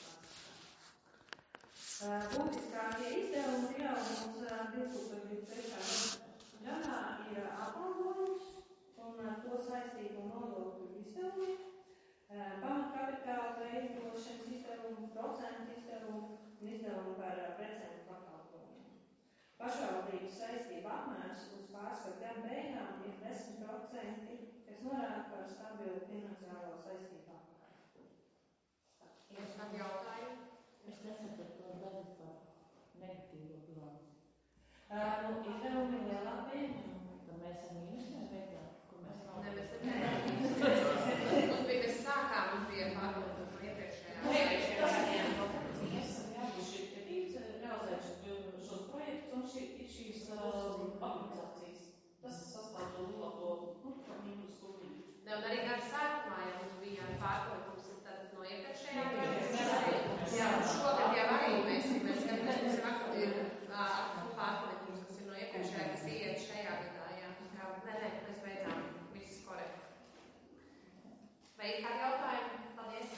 gadā. Būtiskākie izdevumi pieaugums 2023. gadā ir atalgojums un ar to saistīto nodokļu izdevumi, pamatkapitāla veidošanas izdevumu, procentu izdevumu un izdevumu par precēm un pakalpojumiem. Pašvaldības saistība apmērs uz pārskatu gadu beigām ir 10%, kas norāda par stabilu finansiālo saistību apmēru. Ir kādi jautājumi? Es nesapratu to daļu par negatīvo bilanci. Izdevumi ir lielāk pieņemumi. Tad mēs ar mīnusiem veikām, kur mēs Ne, mēs nedarījām. Mums bija, kas sākām, mums bija pārbaudot no iepriekšējā. Tas ir esam jābuši realizēt šos projektus un šīs optimizācijas. Tas sastāv to lielāko mīnus kuldīgu. Ne, un arī gada sākumā, ja mums bija pārbaudums tātad no iepriekšējā gada. Jā, un šogad jau arī mēs skatāmies atkal ir pārbaudums, kas ir no iepriekšējā, kas iet šajā gadā. Nē, mēs beidzām visus korekti. Vai ir kādi jautājumi? Paldies.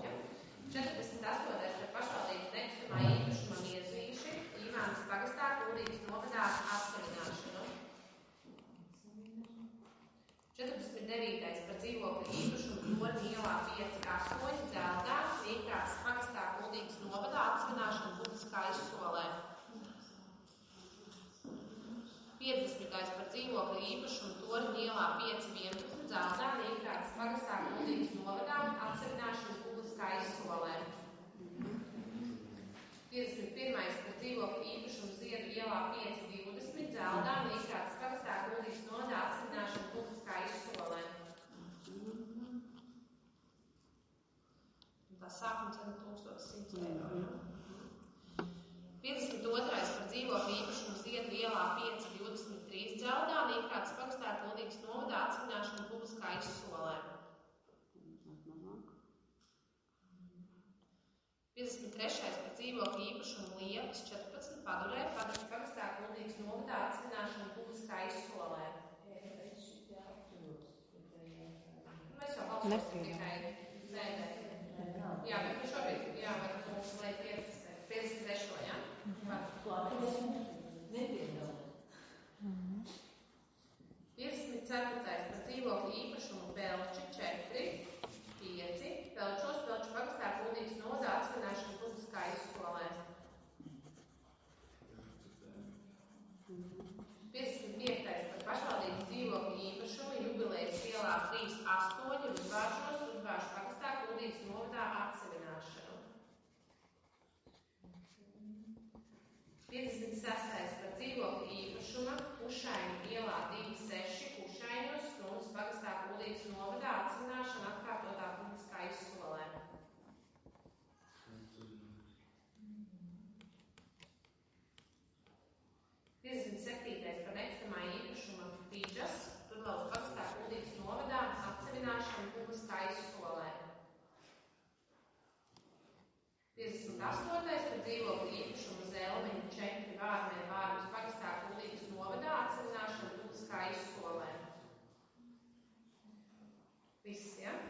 48. par pašvaldības nekustamā īpašuma Miezīši, Īvānas pagastā, Kuldīgas novadā atseviļināšanu. 49. par dzīvokļu īpašumu Torņu ielā 5-8 Dzeldā, Līgprātas pagastā, Kuldīgas novadā atseviļināšanu publiskā izsolē. 50. par dzīvokļu īpašumu Torņu ielā 5-11 Dzeldā, Līgprātas pagastā, Kuldīgas novadā atseviļināšanu publiskā izsolē. 51. par dzīvokļu īpašumu Ziedu ielā 5-20 Dzeldā, Līgprātas pagastā, Kuldīgas novadā atseviļināšanu publiskā izsolē. Tā sākuma cena 1100 eiro. 52. par dzīvokļu īpašumu Ziedu ielā 523 Dzeldā, Nīkrātas pagastā Kuldīgas novadā atsvināšana publiskā izsolē. 53. par dzīvokļu īpašumu Liepas 14 Padurē, pagastā Kuldīgas novadā atsvināšana publiskā izsolē. Mēs jau balsosim tikai sēdē. Jā, bet šobrīd, jā, vai mums lai 53. jā? Klāties nepiedod. 54. par dzīvokļu īpašumu Pelči 4, 5, Pelčos, Pelču pagastā Kuldīgas novadā atsvināšana publiskā izsolē. 55. par pašvaldības dzīvokļu īpašumu Jubilejas ielā 3-8 Uzvāršos, Uzvāršu pagastā Kuldīgas novadā atsevināšanu. 56. par dzīvokļu īpašuma Pušaiņu ielā 2-6 Pušaiņos, Skrundas pagastā Kuldīgas novadā atsevināšana atkārtotā publiskā izsolē. 57. par nekustamā īpašuma Pīdžas, Turlavas pagastā Kuldīgas novadā atsevināšana publiskā izsolē. 58. par dzīvokļu īpašumu Zelmeņu 4 Vārmē Vārmas pagastā Kuldīgas novadā atsevināšana publiskā izsolē. Viss, ja?